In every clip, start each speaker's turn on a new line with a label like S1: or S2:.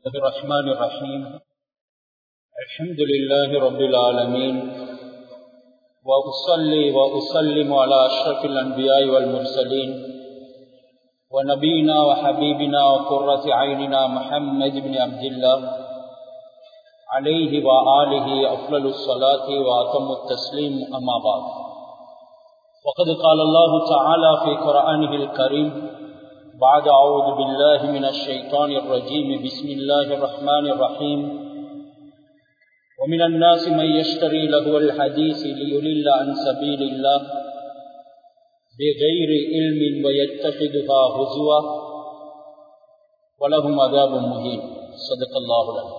S1: الرحمن الرحيم الحمد لله رب العالمين وأصلي وأسلم على أشرف الأنبياء والمرسلين ونبينا وحبيبنا وقرة عيننا محمد بن عبد الله عليه وآله أفضل الصلاة وأتم التسليم أما بعد وقد قال الله تعالى في قرآنه الكريم بعد أعوذ بالله من الشيطان الرجيم بسم الله الرحمن الرحيم ومن الناس من يشتري لهو الحديث ليضل عن سبيل الله بغير علم ويتخذها هزوا ولهم عذاب مهين صدق الله العظيم.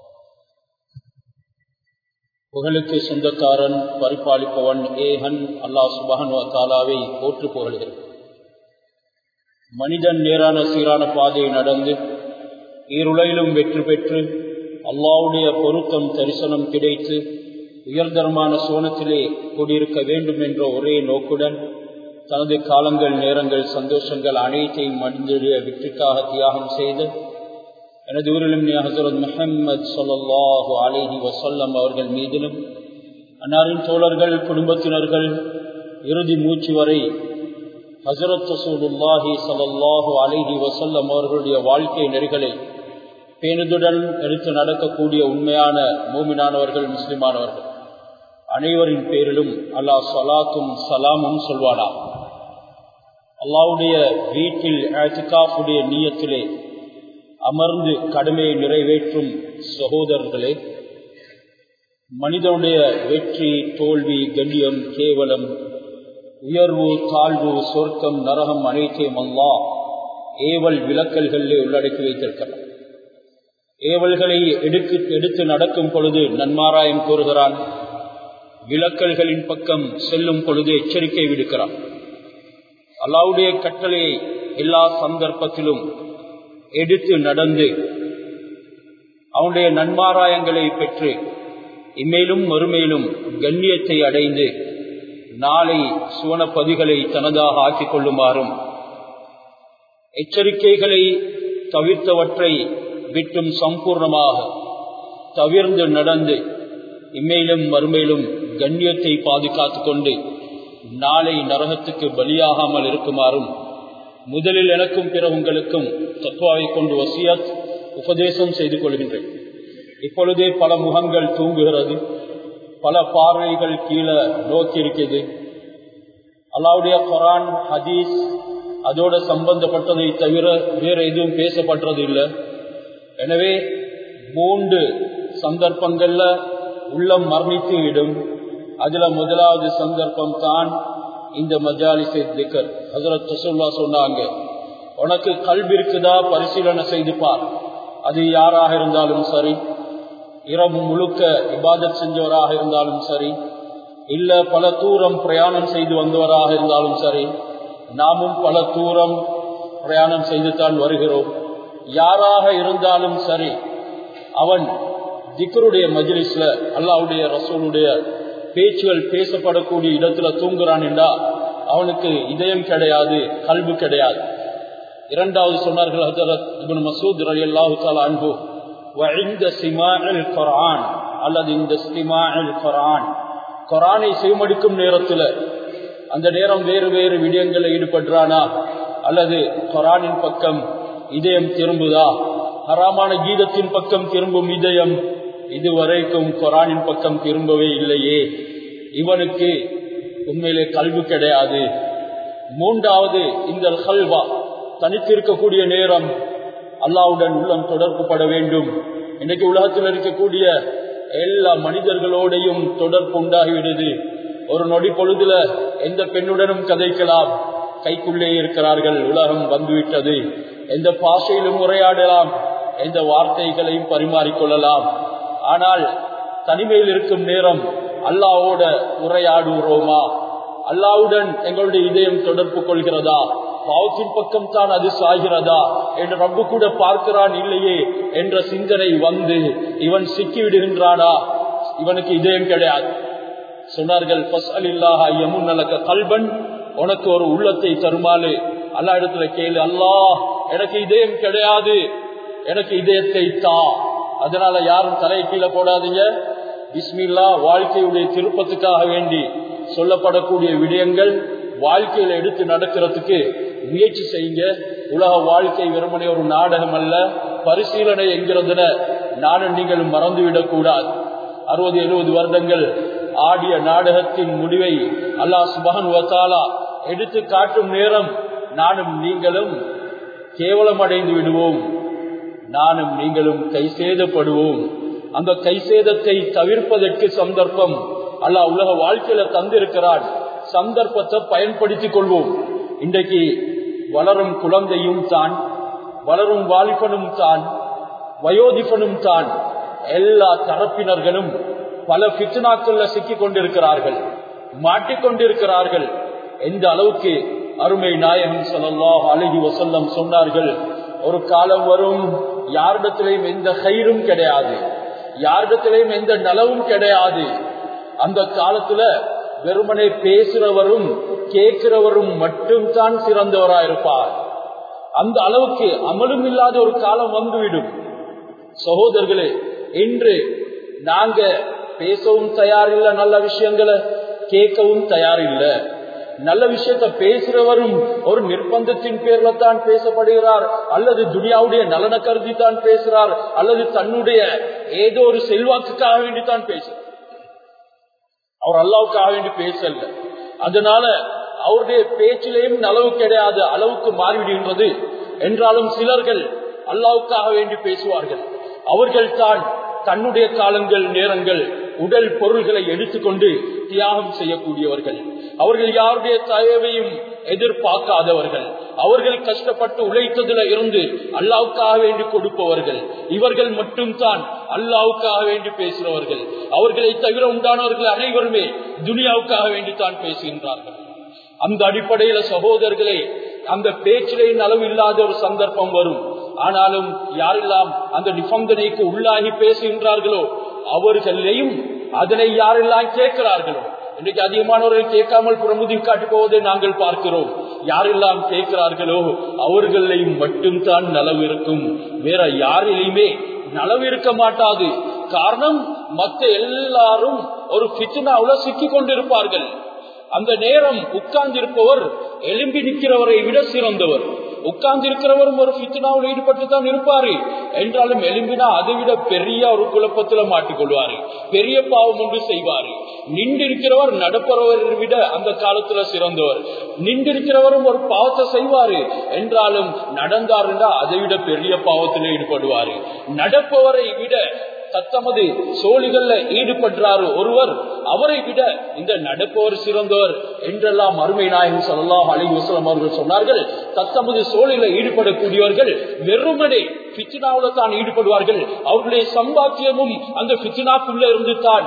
S1: புகழுக்கு சொந்தக்காரன் பரிபாலிப்பவன் ஏகன் அல்லாஹ் சுப்ஹானஹு வ தஆலாவை போற்று புகழ்கிறேன். மனிதன் நேரான சீரான பாதையை நடந்து ஈருலகிலும் வெற்றி பெற்று அல்லாஹ்வுடைய பொருத்தம் தரிசனம் கிடைத்து உயர்தரமான சோனத்திலே கூடியிருக்க வேண்டும் என்ற ஒரே நோக்குடன் தனது காலங்கள் நேரங்கள் சந்தோஷங்கள் அனைத்தையும் மனிதனுடைய வெற்றிக்காக தியாகம் செய்து எனது ஊரிலும் ஹஸரத் முஹம்மது ஸல்லல்லாஹு அலைஹி வஸல்லம் அவர்கள் மீதிலும் அன்னாரின் தோழர்கள் குடும்பத்தினர்கள் இறுதி மூச்சு வரை ஹஸரத் ரசூலுல்லாஹி ஸல்லல்லாஹு அலைஹி வஸல்லம் அவர்களுடைய வாழ்க்கை நெறிகளை பேணுதுடன் எடுத்து நடக்கக்கூடிய உண்மையான மூமினானவர்கள் முஸ்லிமானவர்கள் அனைவரின் பேரிலும் அல்லாஹ் ஸலாத்தும் சலாமும் சொல்வானா. அல்லாஹ்வுடைய வீட்டில் இஅ்திகாஃபுடைய நியத்திலே அமர்ந்து கடமையை நிறைவேற்றும் சகோதரர்களே, மனிதனுடைய வெற்றி தோல்வி கண்ணியம் கேவலம் உயர்வு தாழ்வு சொர்க்கம் நரகம் அனைத்தையும் அல்லாஹ் ஏவல் விலக்கல்களிலே உள்ளடக்கி வைத்திருக்கிறார். ஏவல்களை எடுத்து நடக்கும் பொழுது நன்மாராயம் கூறுகிறான், விலக்கல்களின் பக்கம் செல்லும் பொழுது எச்சரிக்கை விடுக்கிறான். அல்லாஹ்வுடைய கட்டளையை எல்லா சந்தர்ப்பத்திலும் எடுத்து நடந்து அவனுடைய நன்மாராயங்களை பெற்று இம்மேலும் மறுமேலும் கண்ணியத்தை அடைந்து நாளை சுவனப்பதிகளை தனதாக ஆக்கிக் கொள்ளுமாறும் எச்சரிக்கைகளை தவிர்த்தவற்றை விட்டும் சம்பூர்ணமாக தவிர்ந்து நடந்து இம்மேலும் மறுமேலும் கண்ணியத்தை பாதுகாத்துக் கொண்டு நாளை நரகத்துக்கு பலியாகாமல் இருக்குமாறும் முதலில் எனக்கும் பிற உங்களுக்கும் தக்வாவை கொண்டு வசியத் உபதேசம் செய்து கொள்கின்றேன். இப்பொழுதே பல முகங்கள் தூங்குகிறது, பல பார்வைகள் கீழே நோக்கி இருக்கிறது. அல்லாஹ்வுடைய குர்ஆன் ஹதீஸ் அதோட சம்பந்தப்பட்டதை தவிர வேற எதுவும் பேசப்பட்டது இல்லை. எனவே 3 சந்தர்ப்பங்கள்ல உள்ளம் மரணித்து விடும். அதுல முதலாவது சந்தர்ப்பம் தான் இந்த மஜாலிஸை திக்ர். ஹஸரத் ரசூலுல்லாஹ் சொன்னாங்க, உனக்கு கல்வி இருக்குதா பரிசீலனை செய்து பார். அது யாராக இருந்தாலும் சரி, இரவு முழுக்க இபாதத் செஞ்சவராக இருந்தாலும் சரி, இல்ல பல தூரம் பிரயாணம் செய்து வந்தவராக இருந்தாலும் சரி, நாமும் பல தூரம் பிரயாணம் செய்துதான் வருகிறோம். யாராக இருந்தாலும் சரி, அவன் திக்ருடைய மஜ்லிஸ்ல அல்லாஹ்வுடைய ரசூலுடைய பேச்சுகள் பேசப்படக்கூடிய இடத்துல தூங்குறான் என்றா அவனுக்கு இதயம் கிடையாது, கல்வி கிடையாது. இரண்டாவது சொன்னார்கள் ஹஜரத் இப்னு மஸ்ஊத் ரலியல்லாஹு தஆலா அன்ஹு, وعند سماع القرآن அல்லது இந்த இஸ்திமாஉ القرآن குர்ஆனை செவிமடுக்கும் நேரத்தில் அந்த நேரம் வேறு வேறு விடயங்களில் ஈடுபடுறானா அல்லது குர்ஆனின் பக்கம் இதயம் திரும்புதா? ஹராமான கீதத்தின் பக்கம் திரும்பும் இதயம் இதுவரைக்கும் குர்ஆனின் பக்கம் திரும்பவே இல்லையே, இவனுக்கு உண்மையிலே கல்வி கிடையாது. மூன்றாவது இந்த ஹல்வா தனித்திருக்கக்கூடிய நேரம் அல்லாஹ்வுடன் உள்ளம் தொடர்பு பட வேண்டும். இன்னைக்கு உலகத்தில் இருக்கக்கூடிய எல்லா மனிதர்களோடையும் தொடர்பு உண்டாகிவிடுது. ஒரு நொடி பொழுதுல எந்த பெண்ணுடனும் கதைக்கலாம், கைக்குள்ளே இருக்கிறார்கள், உலகம் வந்துவிட்டது. எந்த பாஷையிலும் உரையாடலாம், எந்த வார்த்தைகளையும் பரிமாறிக்கொள்ளலாம். ஆனால் தனிமையில் இருக்கும் நேரம் அல்லாஹ்வோட உரையாடுகிறோமா? அல்லாஹ்வுடன் எங்களுடைய இதயம் தொடர்பு கொள்கிறதா? பாவத்தின் பக்கம் தான் அது சாகிறதா என்று ரப்பு கூட பார்க்கிறான் இல்லையே என்ற சிந்தனை வந்து இவன் சிக்கி விடுகின்றானா? இவனுக்கு இதயம் கிடையாது. சொன்னார்கள், ஃபஸ்அலில்லாஹ யமுன்னலக கல்பன், உனக்கு ஒரு உள்ளத்தை தருமாறு அல்லாஹ் இடத்துல கேளு. அல்லாஹ் எனக்கு இதயம் கிடையாது, எனக்கு இதயத்தை தா. அதனால யாரும் தலையை கீழே போடாதீங்க. பிஸ்மில்லா வாழ்க்கையுடைய திருப்பத்துக்காக வேண்டி சொல்லப்படக்கூடிய விடயங்கள் வாழ்க்கையில எடுத்து நடக்கிறதுக்கு முயற்சி செய்யுங்க. உலக வாழ்க்கை வெறுமனே ஒரு நாடகம் அல்ல, பரிசீலனை என்கிறதுல நானும் நீங்களும் மறந்துவிடக் கூடாது. 60-70 வருடங்கள் ஆடிய நாடகத்தின் முடிவை அல்லாஹ் சுப்ஹானஹு வ தஆலா எடுத்து காட்டும் நேரம் நானும் நீங்களும் கேவலம் அடைந்து விடுவோம், நானும் நீங்களும் கைசேதப்படுவோம். அந்த கைசேதத்தை தவிர்ப்பதற்கு சந்தர்ப்பம் அல்லாஹ் உலக வாழ்க்கையில தந்திருக்கிறான். சந்தர்ப்பத்தை பயன்படுத்திக் கொள்வோம். இன்றைக்கு வளரும் குழந்தையும் தான், வளரும் வாலிபனும் தான், வயோதிபனும் தான், எல்லா தரப்பினர்களும் பல ஃபித்னாக்கள்ல சிக்கிக் கொண்டிருக்கிறார்கள், மாட்டிக்கொண்டிருக்கிறார்கள். எந்த அளவுக்கு அருமை நாயகம் ஸல்லல்லாஹு அலைஹி வஸல்லம் சொன்னார்கள், ஒரு காலம் வரும் யாரிடத்திலையும் எந்த கைரும் கிடையாது, யாரிடத்திலையும் எந்த நலவும் கிடையாது. அந்த காலத்துல வெறுமனே பேசுறவரும் கேட்கிறவரும் மட்டும் தான் சிறந்தவராயிருப்பார். அந்த அளவுக்கு அமலும் இல்லாத ஒரு காலம் வந்துவிடும். சகோதரர்களே, இன்று நாங்க பேசவும் தயாரில்லை, நல்ல விஷயங்களை கேட்கவும் தயாரில்லை. நல்ல விஷயத்தை பேசுறவரும் ஒரு நிர்பந்தத்தின் பேர்ல தான் பேசப்படுகிறார், அல்லது துனியாவுடைய நலனை கருதி தான் பேசுறார், அல்லது தன்னுடைய ஏதோ ஒரு செல்வாக்குக்காக வேண்டித்தான் பேசுறார். அவர் அல்லாவுக்காக வேண்டி பேசல. அதனால அவருடைய பேச்சிலேயும் நலவு கிடையாது, அளவுக்கு மாறிவிடுகின்றது. என்றாலும் சிலர்கள் அல்லாவுக்காக வேண்டி பேசுவார்கள். அவர்கள் தான் தன்னுடைய காலங்கள், நேரங்கள், உடல் பொருள்களை எடுத்துக்கொண்டு தியாகம் செய்யக்கூடியவர்கள். அவர்கள் யாருடைய தேவையும் எதிர்பார்க்காதவர்கள். அவர்கள் கஷ்டப்பட்டு உழைத்ததுல இருந்து அல்லாவுக்காக வேண்டி கொடுப்பவர்கள். இவர்கள் மட்டும் தான் அல்லாவுக்காக வேண்டி பேசுகிறவர்கள். அவர்களை தவிர உண்டானவர்கள் அனைவருமே துனியாவுக்காக வேண்டித்தான் பேசுகின்றார்கள். அந்த அடிப்படையில சகோதரர்களே, அந்த பேச்சிலே அளவு இல்லாத ஒரு சந்தர்ப்பம் வரும். ஆனாலும் யாரெல்லாம் அந்த நிபந்தனைக்கு உள்ளாகி பேசுகின்றார்களோ அவர்களையும் அதனை யாரெல்லாம் கேட்கிறார்களோ, இன்றைக்கு அதிகமானவர்கள் கேட்காமல் புறமுதி காட்டி போவதை நாங்கள் பார்க்கிறோம். யாரெல்லாம் கேட்கிறார்களோ அவர்களையும் மட்டும்தான் நலவு இருக்கும், வேற யாரிலையுமே நலவு இருக்க மாட்டாது. காரணம், மற்ற எல்லாரும் ஒரு ஃபித்னாவுல சிக்கிக் கொண்டிருப்பார்கள். அந்த நேரம் உட்கார்ந்திருப்பவர் எழும்பி நிற்கிறவரை விட சிறந்தவர். உட்கார்ந்து இருக்கிறவரும் ஒரு ஃபித்னாவில் ஈடுபட்டு தான் இருப்பாரு. என்றாலும் எழும்பினா அதை விட பெரிய ஒரு குழப்பத்துல மாட்டிக்கொள்வாரு, பெரிய பாவம் ஒன்று செய்வாரு. நின்றிருக்கிறவர் நடப்பவரை விட அந்த காலத்துல சிறந்தவர். நின்றிருக்கிறவரும் ஒரு பாவத்தை செய்வாரு, என்றாலும் நடந்தாருன்னா அதை விட பெரிய பாவத்தில் ஈடுபடுவாரு. நடப்பவரை விட தத்தமது சோழிகள்ல ஈடுபடுறாரு ஒருவர், அவரை விட இந்த நடப்பவர் சிறந்தவர் என்றெல்லாம் அருமை நாயகம் ஸல்லல்லாஹு அலைஹி வஸல்லம் அவர்கள் சொன்னார்கள். தத்தமது சோழில ஈடுபடக்கூடியவர்கள் வெறுமனே ஃபித்னாவுல தான் ஈடுபடுவார்கள். அவர்களுடைய சம்பாத்தியமும் அந்த ஃபித்னாக்குள்ள இருந்து தான்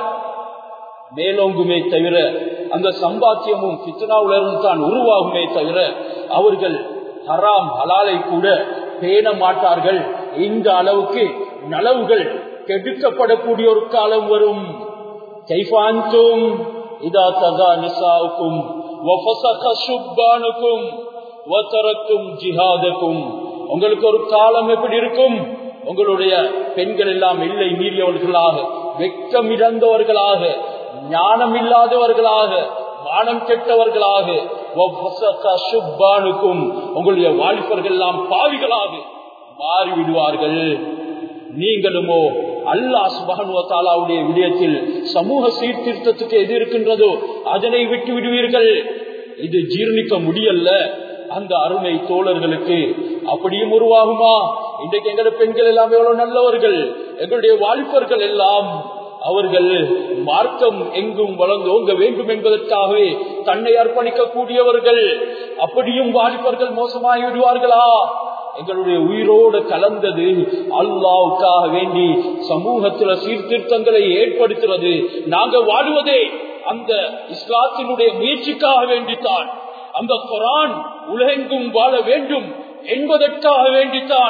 S1: மேலோங்குமே தவிர, அந்த சம்பாத்தியமும் ஃபித்னாவுல இருந்து தான் உருவாகுமே தவிர அவர்கள் ஹராம் ஹலாலை கூட பேண மாட்டார்கள். இந்த அளவுக்கு நலவுகள் கெடுக்கப்படக்கூடிய ஒரு காலம் வரும். கைஃபான்தும் இதா தகா நிசாவுக்கும் வஃபஸக சுப்பானுக்கும் வதரக்கும் ஜிஹாதக்கும். உங்களுக்கு ஒரு காலம் எப்படி இருக்கும்? உங்களுடைய பெண்கள் எல்லாம் எல்லை மீறியவர்களாக, வெட்கம் இழந்தவர்களாக, ஞானம் இல்லாதவர்களாக, மானம் கெட்டவர்களாக, வஃபஸக சுப்பானுக்கும் உங்களுடைய வாலிபர்கள் எல்லாம் பாவிகளாக மாறிவிடுவார்கள். நீங்களுமோ அல்லாஹ் சுப்ஹானஹு வ தஆலாவுடைய விடயத்தில் சமூக சீர்திருத்தத்துக்கு எது இருக்கின்றதோ அதனை விட்டு விடுவீர்கள். இது ஜீர்ணிக்க முடியல அந்த அருமை தோழர்களுக்கு. அப்படியும் உருவாகுமா? இன்றைக்கு எங்களுடைய பெண்கள் எல்லாம் எவ்வளவு நல்லவர்கள், எங்களுடைய வாலிபர்கள் எல்லாம் அவர்கள் மார்க்கம் எங்கும் வளர்ந்தோங்க வேண்டும் என்பதற்காகவே தன்னை அர்ப்பணிக்க கூடியவர்கள். அப்படியும் வாலிபர்கள் மோசமாகி விடுவார்களா? எங்களுடைய உயிரோடு கலந்தது அல்லாஹ்வுக்காக வேண்டி சமூகத்துல சீர்திருத்தங்களை ஏற்படுத்துறது. நாங்க வாழுவதே அந்த இஸ்லாத்தினுடைய முயற்சிக்காக வேண்டித்தான். அந்த குர்ஆன் உலகெங்கும் வாழ வேண்டும் என்பதற்காக வேண்டித்தான்.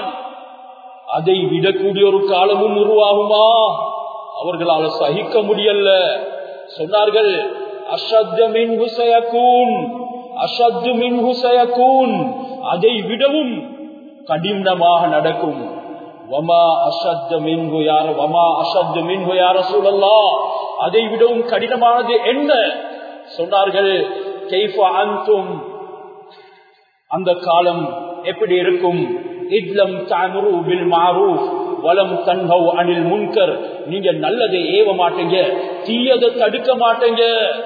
S1: அதை விடக்கூடிய ஒரு காலமும் உருவாகுமா? அவர்களால் சகிக்க முடியல. சொன்னார்கள், அஷத்து மின்ஹு சயகூன், அஷத்து மின்ஹு சயகூன், அதை விடவும் கடினமாக நடக்கும். வமா அஷத்த மின்ஹு யா ரசூலல்லாஹ், அதை விடவும் கடினமானது என்ன சொன்னார்கள். கைஃப அன்தும், அந்த காலம் எப்படி இருக்கும். இத்லம் தஅமுரு பில் மஅரூஃப் வலம் தன்ஹவு அனில் முன்கர், நீங்க நல்லதை ஏவ மாட்டீங்க, தீயதை தடுக்க மாட்டீங்க.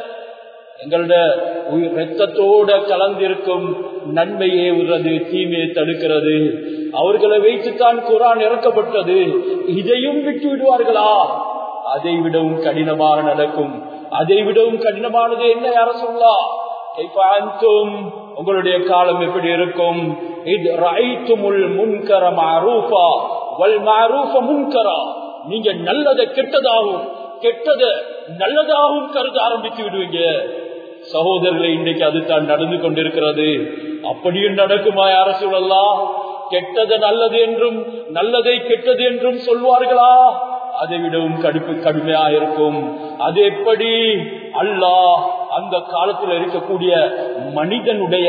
S1: எங்களோட ரத்தத்தோட கலந்திருக்கும் நன்மை ஏவுறது, தீமையை தடுக்கிறது. அவர்களை வைத்துத்தான் குர்ஆன் இறக்கப்பட்டது. இதையும் விட்டு விடுவார்களா? அதை விடவும் கடினமாக நடக்கும். அதை விடவும் கடினமானது என்ன யா ரசூலல்லாஹ்? கைஃப அன்தும், உங்களுடைய காலம் எப்படி இருக்கும். இத் ரஅய்துமுல் முன்கர மஅரூஃபா வல் மஅரூஃப முன்கரா, நீங்க நல்லதை கெட்டதாகவும் கெட்டதை நல்லதாகவும் கருத ஆரம்பித்து விடுவீங்க. சகோதரர்களை, இன்றைக்கு அதுதான் நடந்து கொண்டிருக்கிறது. அப்படியும் நடக்குமா யா ரசூலல்லாஹ்? கெட்டது நல்லது என்றும் நல்லதை கெட்டது என்றும் சொல்வார்களா? அதை விடவும் கடுமையா இருக்கும். அது எப்படி? அல்லாஹ் அந்த காலத்தில் இருக்கக்கூடிய மனிதனுடைய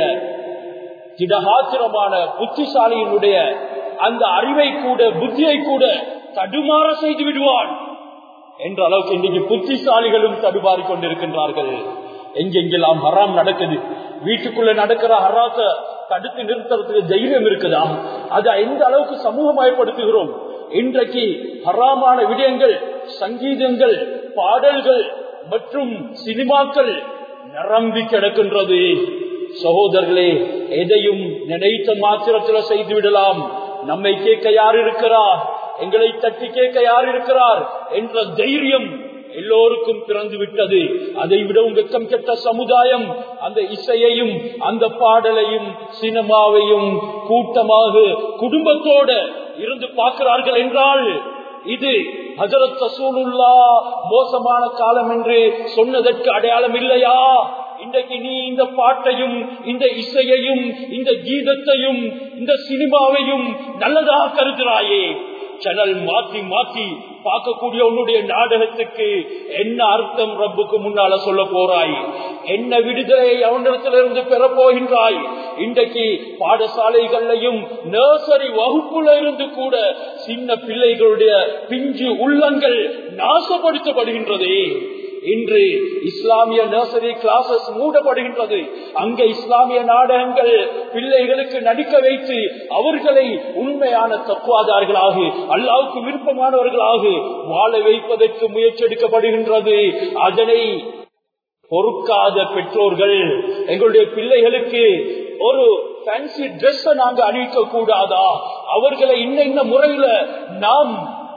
S1: திடகாத்திரமான புத்திசாலியினுடைய அந்த அறிவை கூட புத்தியை கூட தடுமாற செய்து விடுவான் என்ற அளவுக்கு இன்றைக்கு புத்திசாலிகளும் தடுமாறி கொண்டிருக்கின்றார்கள். எங்கெங்கெல்லாம் ஹராம் நடக்குது, வீட்டுக்குள்ள நடக்கிற ஹராத்த தடுத்து நிறுத்துறதுக்கு தைரியம் இருக்குதா? அதை எந்த அளவுக்கு சமூகமயப்படுத்துகிறோம்? இன்றைக்கு ஹராமான விடயங்கள், சங்கீதங்கள், பாடல்கள் மற்றும் சினிமாக்கள் நிரம்பி கிடக்கின்றது. சகோதரர்களே, எதையும் நினைத்த மாத்திரத்தில் செய்து விடலாம். நம்மை கேட்க யார் இருக்கிறார், எங்களை தட்டி கேட்க யார் இருக்கிறார் என்ற தைரியம் எல்லோருக்கும் பிறந்து விட்டது. அதை விடவும் வெக்கம் கெட்ட சமுதாயம் அந்த இசையையும் அந்த பாடலையும் சினிமாவையும் கூட்டமாக குடும்பத்தோட இருந்து பார்க்கிறார்கள் என்றால், இது ஹஜரத் ரசூலுல்லாஹ் மோசமான காலம் என்று சொன்னதற்கு அடையாளம் இல்லையா? இன்றைக்கு நீ இந்த பாட்டையும் இந்த இசையையும் இந்த கீதத்தையும் இந்த சினிமாவையும் நல்லதாக கருதுகிறாயே. சேனல் மாத்தி மாத்தி பார்க்கக்கூடிய உன்னுடைய நாடகத்துக்கு என்ன அர்த்தம் ரப்புக்கு முன்னால சொல்ல போறாய்? என்ன விடுதலை அவனிடத்திலிருந்து பெற போகின்றாய்? இன்றைக்கு பாடசாலைகளையும் நர்சரி வகுப்புல இருந்து கூட சின்ன பிள்ளைகளுடைய பிஞ்சு உள்ளங்கள் நாசப்படுத்தப்படுகின்றதே. இன்று இஸ்லாமிய நர்சரி கிளாஸஸ் மூடப்படுகின்றது. அங்க இஸ்லாமிய நாடகங்கள் பிள்ளைகளுக்கு நடிக்க வைத்து அவர்களை உண்மையான தக்குவாதார்களாக, அல்லாஹ்வுக்கு விருப்பமானவர்களாக வாழ வைப்பதற்கு முயற்சி எடுக்கப்படுகின்றது. அதனை பொறுக்காத பெற்றோர்கள், எங்களுடைய பிள்ளைகளுக்கு ஒரு ஃபேன்சி டிரெஸ் நாங்க அணிவிக்க கூடாதா? அவர்களை இன்ன முறையில நாம்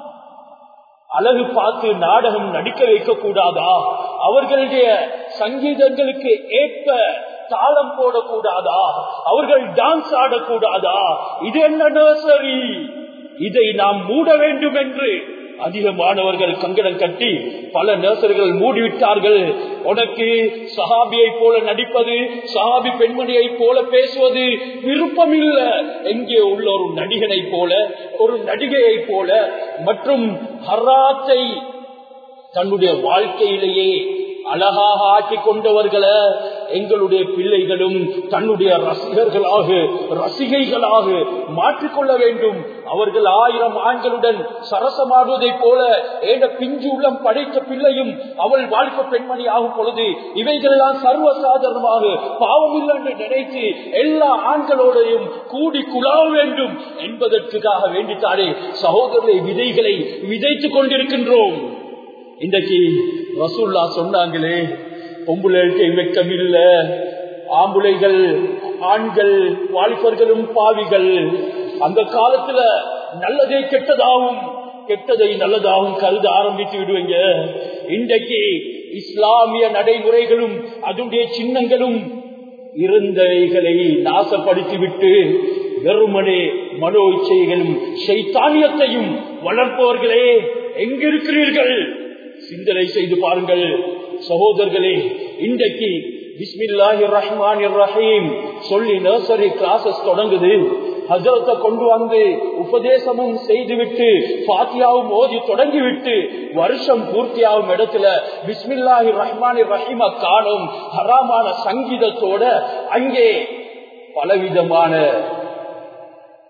S1: அழகு பார்த்து நாடகம் நடிக்க வைக்க கூடாதா? அவர்களுடைய சங்கீதங்களுக்கு ஏற்ப தாளம் போடக்கூடாதா? அவர்கள் டான்ஸ் ஆடக்கூடாதா? இது என்ன நர்சரி? இதை நாம் மூட வேண்டும் என்று அதிகமானவர்கள் கங்கணம் கட்டி பல நர்சரிகள் மூடிவிட்டார்கள். உனக்கு சஹாபியை போல நடிப்பது, சஹாபி பெண்மணியை போல பேசுவது விருப்பம் இல்லை. எங்கே உள்ள ஒரு நடிகனை போல, ஒரு நடிகையை போல மற்றும் ஹராத்தை தன்னுடைய வாழ்க்கையிலேயே அழகாக ஆக்கி கொண்டவர்களை எங்களுடைய பிள்ளைகளும் தன்னுடைய ரசிகர்களாக ரசிகைகளாக மாற்றிக்கொள்ள வேண்டும். அவர்கள் 1000 ஆண்களுடன் சரசமாடுவதை போல ஏன பிஞ்சு உள்ளம் படைத்த பிள்ளையும் அவள் வாழ்க்கை பெண்மணி ஆகும் பொழுது இவைகளெல்லாம் சர்வசாதாரணமாக பாவம் இல்லை என்று நினைத்து எல்லா ஆண்களோடையும் கூடி குழாவ வேண்டும் என்பதற்காக வேண்டித்தானே சகோதரரை விதைகளை விதைத்துக் கொண்டிருக்கின்றோம். இன்றைக்கு ரசூல்லா சொன்னாங்களே, பொம்புளைக்கு வெக்கம் இல்ல, ஆம்புளைகள் ஆண்கள் வாலிபர்களும் பாவிகள். அந்த காலத்துல நல்லதை கெட்டதாகவும் கெட்டதை நல்லதாகவும் கருத ஆரம்பித்து விடுவீங்க. இன்றைக்கு இஸ்லாமிய நடைமுறைகளும் அதனுடைய சின்னங்களும் இருந்தவைகளை நாசப்படுத்திவிட்டு வெறுமனே மனோ இச்சைகளும் ஷைத்தானியத்தையும் வளர்ப்பவர்களே எங்கிருக்கிறீர்கள்? சிந்தனை செய்து பாருங்கள் சகோதரர்களே. இன்றைக்கு பிஸ்மில்லாஹிர் ரஹ்மானிர் ரஹீம் சொல்லி நர்சரி கிளாஸஸ் தொடங்குது. ஹஜரத்தை கொண்டு வந்து உபதேசமும் செய்துவிட்டு ஃபாத்தியாவும் ஓதி தொடங்கிவிட்டு வருஷம் பூர்த்தியாகும் இடத்துல பிஸ்மில்லாஹிர் ரஹ்மானிர் ரஹீமை காணும் ஹராமான சங்கீதத்தோட அங்கே பலவிதமான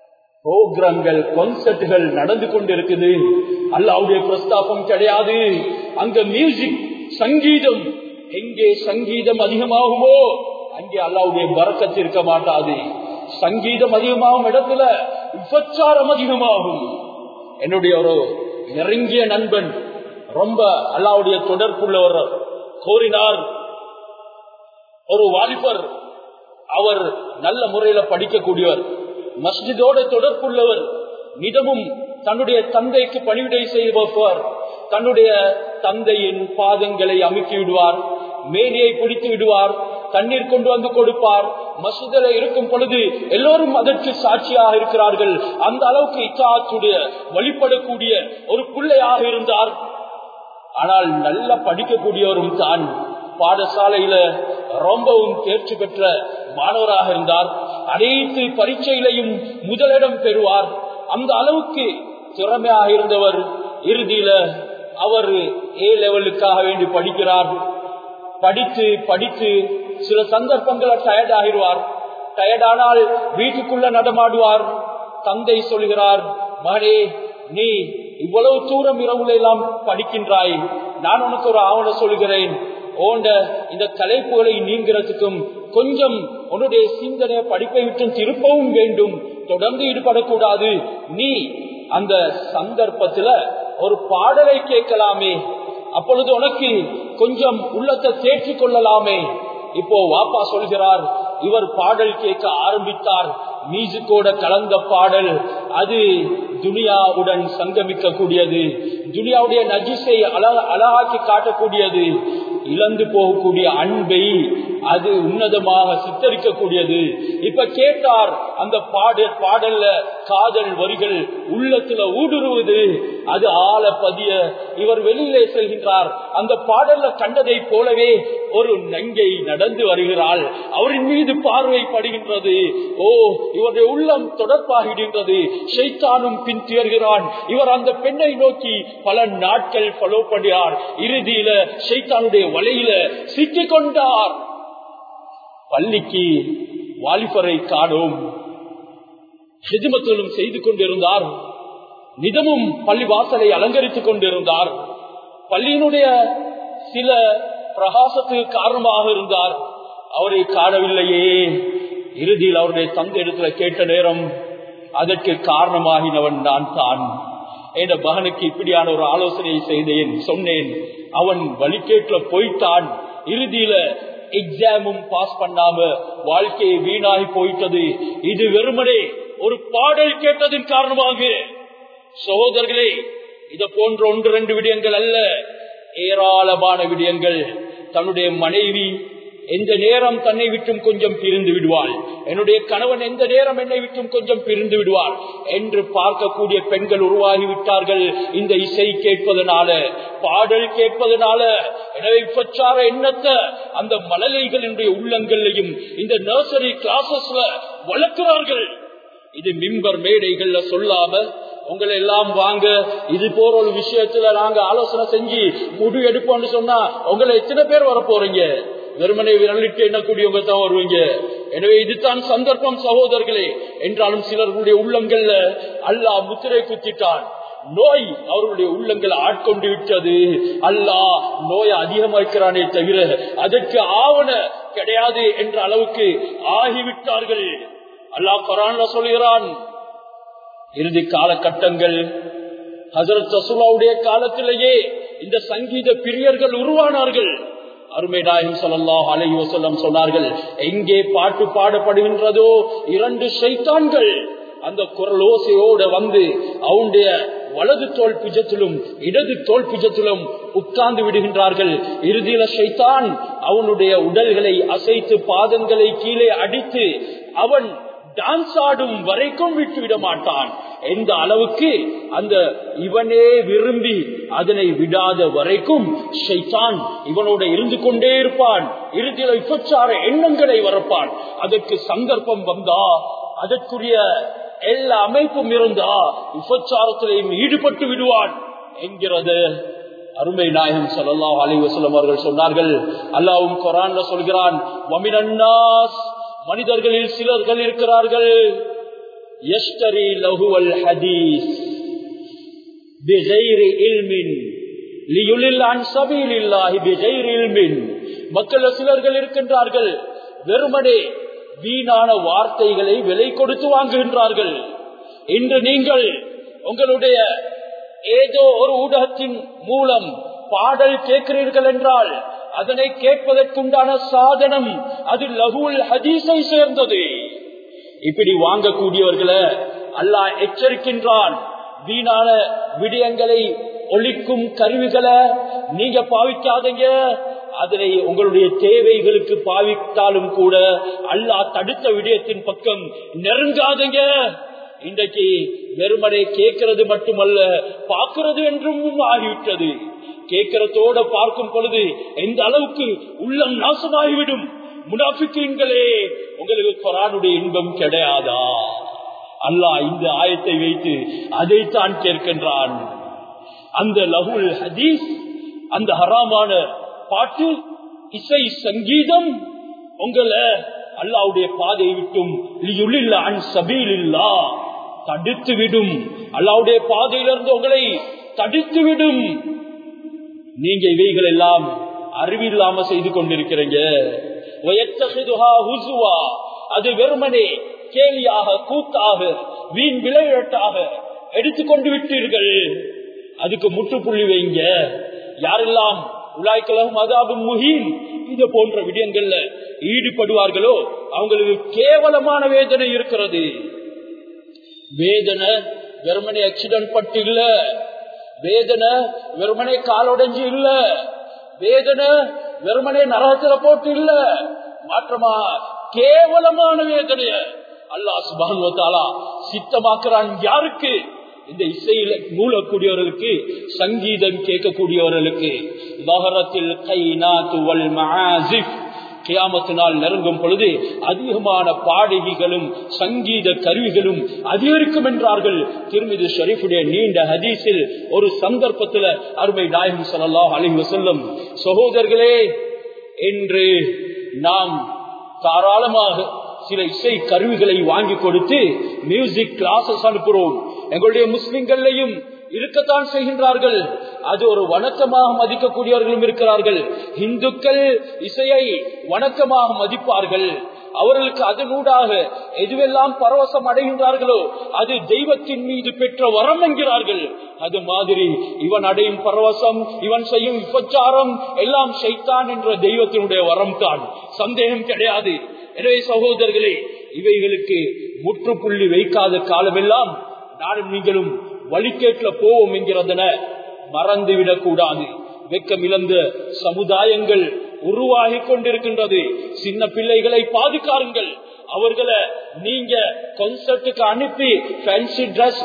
S1: புரோகிராம்கள், கான்சர்ட்டுகள் நடந்து கொண்டிருக்குது. அல்லாஹ்வுடைய பிரஸ்தாபம் கிடையாது. அங்க மியூசிக், சங்கீதம், எங்கே சங்கீதம் அதிகமாகுமோ அங்கே அல்லாஹ்வுடைய பரக்கத் இருக்க மாட்டாது. சங்கீதம் அதிகமாகும் இடத்துல விபச்சாரம் அதிகமாகும். என்னுடைய ஒரு நெருங்கிய நண்பன், ரொம்ப அல்லாஹ்வுடைய தொடர்புள்ளவர், கோரினார். ஒரு வாலிபர், அவர் நல்ல முறையில படிக்கக்கூடியவர், மஸ்ஜிதோட தொடர்புள்ளவர், நிதமும் தன்னுடைய தந்தைக்கு பணிவிடை செய்வார். தன்னுடைய தந்தையின் பாதங்களை அமுக்கி விடுவார், மேனியை பிடித்து விடுவார், தண்ணீர் கொண்டு வந்து கொடுப்பார். மஸ்ஜிதில் இருக்கும் பொழுது எல்லோரும் அதற்கு சாட்சியாக இருக்கிறார்கள். அந்த அளவுக்கு இத்தாஅத்துடைய வழிபடக்கூடிய ஒரு பிள்ளையாக இருந்தார். ஆனால் நல்ல படிக்கக்கூடியவரும் தான். பாடசாலையில ரொம்பவும் தேர்ச்சி பெற்ற மாணவராக இருந்தார். அனைத்து பரீட்சையிலையும் முதலிடம் பெறுவார். அந்த அளவுக்கு திறமையாக இருந்தவர். இறுதியில அவர் ஏ லெவலுக்காக வேண்டி படிக்கிறார். படித்து படித்து சில சந்தர்ப்பங்களை டயர்ட் ஆகிடுவார். டயர்டானால் வீட்டுக்குள்ள நடமாடுவார். தந்தை சொல்கிறார், மகனே, நீ இவ்வளவு தூரம் இரவுல எல்லாம் படிக்கின்றாய், நான் உனக்கு ஒரு ஆவணம் சொல்கிறேன். ஓண்ட இந்த தலைப்புகளை நீங்கிறதுக்கும் கொஞ்சம் உன்னுடைய சிந்தனை படிப்பை விட்டு திருப்பவும் வேண்டும், தொடர்ந்து ஈடுபடக்கூடாது. நீ அந்த சந்தர்ப்பத்துல ஒரு பாடலை கேட்கலாமே, அப்பொழுது உனக்கு கொஞ்சம் உள்ளத்தை தேற்றிக் கொள்ளலாமே. இப்போ வாப்பா சொல்கிறார், இவர் பாடல் கேட்க ஆரம்பித்தார். மியூசிக்கோட கலந்த பாடல், அது துனியாவுடன் சங்கமிக்க கூடியது, துனியாவுடைய நஜிஸை அழகாக்கி காட்டக்கூடியது, இழந்து போகக்கூடிய அன்பை அது உன்னதமாக சித்தரிக்கக்கூடியது. இப்ப கேட்டார், அந்த பாடல்ல காதல் வரிகள் உள்ளத்துல ஊடுருவது, அது ஆழ பதிய இவர் வெளியிலே செல்கின்றார். அந்த பாடல்ல கண்டதை போலவே ஒரு நங்கை நடந்து வருகிறாள். அவரின் மீது பார்வை படுகின்றது. ஓ, இவருடைய உள்ளம் தொடர்பாகின்றது. ஷைத்தானும் பின் தேர்கிறான். இவர் அந்த பெண்ணை நோக்கி பல நாட்கள் ஃபாலோ பண்ணுகிறார். இறுதியில ஷைத்தானுடைய வலையில சிக்கிக் கொண்டார். பள்ளிக்கு வாலிபரை காணோம். ஹிஜ்மத்தும் செய்து கொண்டிருந்தார். நிதமும் பள்ளி வாசலை அலங்கரித்துக் கொண்டிருந்தார். பள்ளியினுடைய சில பிரகாசத்துக்கு காரணமாக இருந்தார். அவரை காணவில்லையே. இறுதியில் அவருடைய தந்தை இடத்துல கேட்ட நேரம், அதற்கு காரணமாகினவன் நான் தான். என் மகனுக்கு இப்படியான ஒரு ஆலோசனை செய்தேன், சொன்னேன். அவன் வழிகேட்டுல போய்த்தான். இறுதியில எக்ஸாமும் பாஸ் பண்ணாம வாழ்க்கையை வீணாகி போயிட்டது. இது வெறுமனே ஒரு பாடல் கேட்டதின் காரணமாக. சகோதரர்களே, இத போன்ற 1-2 விடயங்கள் அல்ல, ஏராளமான விடயங்கள். தன்னுடைய மனைவி எந்த நேரம் தன்னை விட்டும் கொஞ்சம் பிரிந்து விடுவாள், என்னுடைய கணவன் எந்த நேரம் என்னை விட்டும் கொஞ்சம் பிரிந்து விடுவார் என்று பார்க்கக்கூடிய பெண்கள் உருவாகிவிட்டார்கள். இந்த இசை கேட்பதனால, பாடல் கேட்பதனால. எனவே விபச்சார எண்ணத்தை அந்த மழலைகளினுடைய உள்ளங்களையும் இந்த நர்சரி கிளாஸஸ்ல வளர்க்கிறார்கள். இது மிம்பர் மேடைகள்ல சொல்லாம, உங்களை எல்லாம் வாங்க, இது போற ஒரு விஷயத்துல நாங்க ஆலோசனை செஞ்சு முடிவு எடுப்போம்னு சொன்னா உங்களை எத்தனை பேர் வர போறீங்க? வெறுமனை விரலிட்டு எண்ணக்கூடியவங்க தான் வருவீங்க. எனவே இதுதான் சந்தர்ப்பம் சகோதரர்களே. என்றாலும் சிலர்களுடைய உள்ளங்கள்ல அல்லாஹ் முத்திரை குத்திட்டான். நோய் அவர்களுடைய உள்ளங்களை ஆட்கொண்டு விட்டது. அல்லாஹ் நோயை அதிகமாக்கிறானே தவிர அதற்கு ஆவண கிடையாது என்ற அளவுக்கு ஆகிவிட்டார்கள். அல்லாஹ் குர்ஆன்ல சொல்கிறான், இறுதி காலகட்டங்கள் ஹஜ்ரத் ரசூலுல்லாஹ்வுடைய காலத்திலேயே இந்த சங்கீத பிரியர்கள் உருவானார்கள். அருமை நாயகம் ஸல்லல்லாஹு அலைஹி வஸல்லம் சொன்னார்கள், எங்கே பாட்டு பாடப்படுகின்றதோ 2 ஷைத்தான்கள் அந்த குரலோசையோட வந்து அவனுடைய வலது தோல் பிஜத்திலும் இடது தோல் பிஜத்திலும் உட்கார்ந்து விடுகின்றார்கள். இறுதியில ஷைத்தான் அவனுடைய உடல்களை அசைத்து பாதங்களை கீழே அடித்து அவன் டான்ஸ் ஆடும் வரைக்கும் விட்டுவிட மாட்டான். எந்த அளவுக்கு அந்த இவனே விரும்பி அதனை விடாத வரைக்கும் ஷைத்தான் இவனோட இருந்து கொண்டே இருப்பான். இறுதியில் விபச்சார எண்ணங்களை வரப்பான். அதற்கு சந்தர்ப்பம் வந்தா, அதற்குரிய எல்லா அமைப்பும் இருந்தா விபச்சாரத்திலையும் ஈடுபட்டு விடுவான் என்கிறது அருமை நாயகம் ஸல்லல்லாஹு அலைஹி வஸல்லம் அவர்கள் சொன்னார்கள். அல்லாஹ்வும் குர்ஆன்ல சொல்கிறான், வமினன் நாஸ், மனிதர்களில் சிலர்கள் இருக்கிறார்கள், யஷ்தரி லஹுவல் ஹதீஸ் பிகைரி இல்மின் லியுலில் அன் சபீலில்லாஹி பிகைரி இல்மின். மக்கள் சிலர்கள் இருக்கின்றார்கள், வெறுமனே வீணான வார்த்தைகளை விலை கொடுத்து வாங்குகின்றார்கள். இன்று நீங்கள் உங்களுடைய ஏதோ ஒரு ஊடகத்தின் மூலம் பாடல் கேட்கிறீர்கள் என்றால் அதனை கேட்பதற்குண்டான சாதனம் அது லஹுல் ஹதீஸை சேர்ந்தது. இப்படி வாங்கக்கூடியவர்களை அல்லாஹ் எச்சரிக்கின்றான். வீணான விடயங்களை ஒழிக்கும் கருவிகளை நீங்க பாவிக்காதீங்க. அதனை உங்களுடைய தேவைகளுக்கு பாவித்தாலும் கூட அல்லாஹ் தடுத்த விடயத்தின் பக்கம் நெருங்காதீங்க. இன்றைக்கு வெறுமனை கேட்கிறது மட்டுமல்ல, பார்க்கிறது என்றும் ஆகிவிட்டது. கேட்கிறதோட பார்க்கும் பொழுது எந்த அளவுக்கு உள்ளம் நாசமாகிவிடும். முனாஃபிக்கீன்களே, உங்களுக்கு குர்ஆனுடைய இன்பம் கிடையாதா? அல்லாஹ் இந்த ஆயத்தை வைத்து அதைத்தான் கேட்கின்றான். அந்த லஹுல் ஹதீஸ், அந்த ஹராமான பாட்டு, இசை, சங்கீதம் உங்களை அல்லாஹ்வுடைய பாதையை விட்டும் லியுலில் அன் சபீலில்லாஹ் தடுத்து விடும். அல்லாஹ்வுடைய பாதையிலிருந்து உங்களை தடுத்து விடும். நீங்க இவைகள் எல்லாம் அறிவில்லாம செய்து கொண்டிருக்கிறீங்க. அது வெறுமனே கேலியாக, கூத்தாக, வீண் விளையாட்டாக எடுத்துக்கொண்டு விட்டீர்கள். அதுக்கு முற்றுப்புள்ளி வைங்க. யாரெல்லாம் உலாய்க்கலகும் அதாபும் முஹீன் இது போன்ற விடயங்கள்ல ஈடுபடுவார்களோ அவங்களுக்கு கேவலமான வேதனை இருக்கிறது. வேதனை வெறுமனே ஆக்சிடென்ட் பட்டு இல்ல, வேதனை வெறுமனே காலொடைஞ்சு இல்ல, வேதனை வெறுமனே நரகத்துல போட்டு இல்ல, மாற்றமா கேவலமான வேதனைய அல்லாஹ் சுப்ஹானஹு வ தஆலா சித்தமாக்குறான். யாருக்கு? இந்த இசையில மூலக்கூடியவர்களுக்கு, சங்கீதம் கேட்கக்கூடியவர்களுக்கு. லஹரத்தில் கைனாத்து வல் மஆசிஃப், கியாமத் நாள் நெருங்கும் பொழுது அதிகமான பாடகிகளும் சங்கீத கருவிகளும் அதிகரிக்கும் என்றார்கள். திர்மிதி ஷரீஃபுடைய நீண்ட ஹதீஸில் ஒரு சந்தர்ப்பத்தில் அருமை நாயகம் ஸல்லல்லாஹு அலைஹி வஸல்லம், சகோதரர்களே, என்று நாம் தாராளமாக சில இசை கருவிகளை வாங்கி கொடுத்து மியூசிக் கிளாஸஸ் அனுப்புகிறோம். எங்களுடைய முஸ்லிம்களையும் இருக்கத்தான் செய்கின்றார்கள். அது ஒரு வணக்கமாக மதிக்கக்கூடியவர்களும் இருக்கிறார்கள். இந்துக்கள் இசையை வணக்கமாக மதிப்பார்கள். அவர்களுக்கு அதனூடாக எதுவெல்லாம் பரவசம் அடைகின்றார்களோ அது தெய்வத்தின் மீது பெற்ற வரம் என்கிறார்கள். அது மாதிரி இவன் அடையும் பரவசம், இவன் செய்யும் விபச்சாரம் எல்லாம் ஷைத்தான் என்ற தெய்வத்தினுடைய வரம் தான், சந்தேகம் கிடையாது. எனவே சகோதரர்களே, இவைகளுக்கு முற்றுப்புள்ளி வைக்காத காலமெல்லாம் நானும் நீங்களும் வழிகேட்ல போவோம் என்கிறதன மறந்துவிடக் கூடாது. வெக்கம் இழந்த சமுதாயங்கள் உருவாகி கொண்டிருக்கின்றது. சின்ன பிள்ளைகளை பாதுகாருங்கள். அவர்களை நீங்க கான்சர்ட்டுக்கு அனுப்பி ஃபேன்சி டிரெஸ்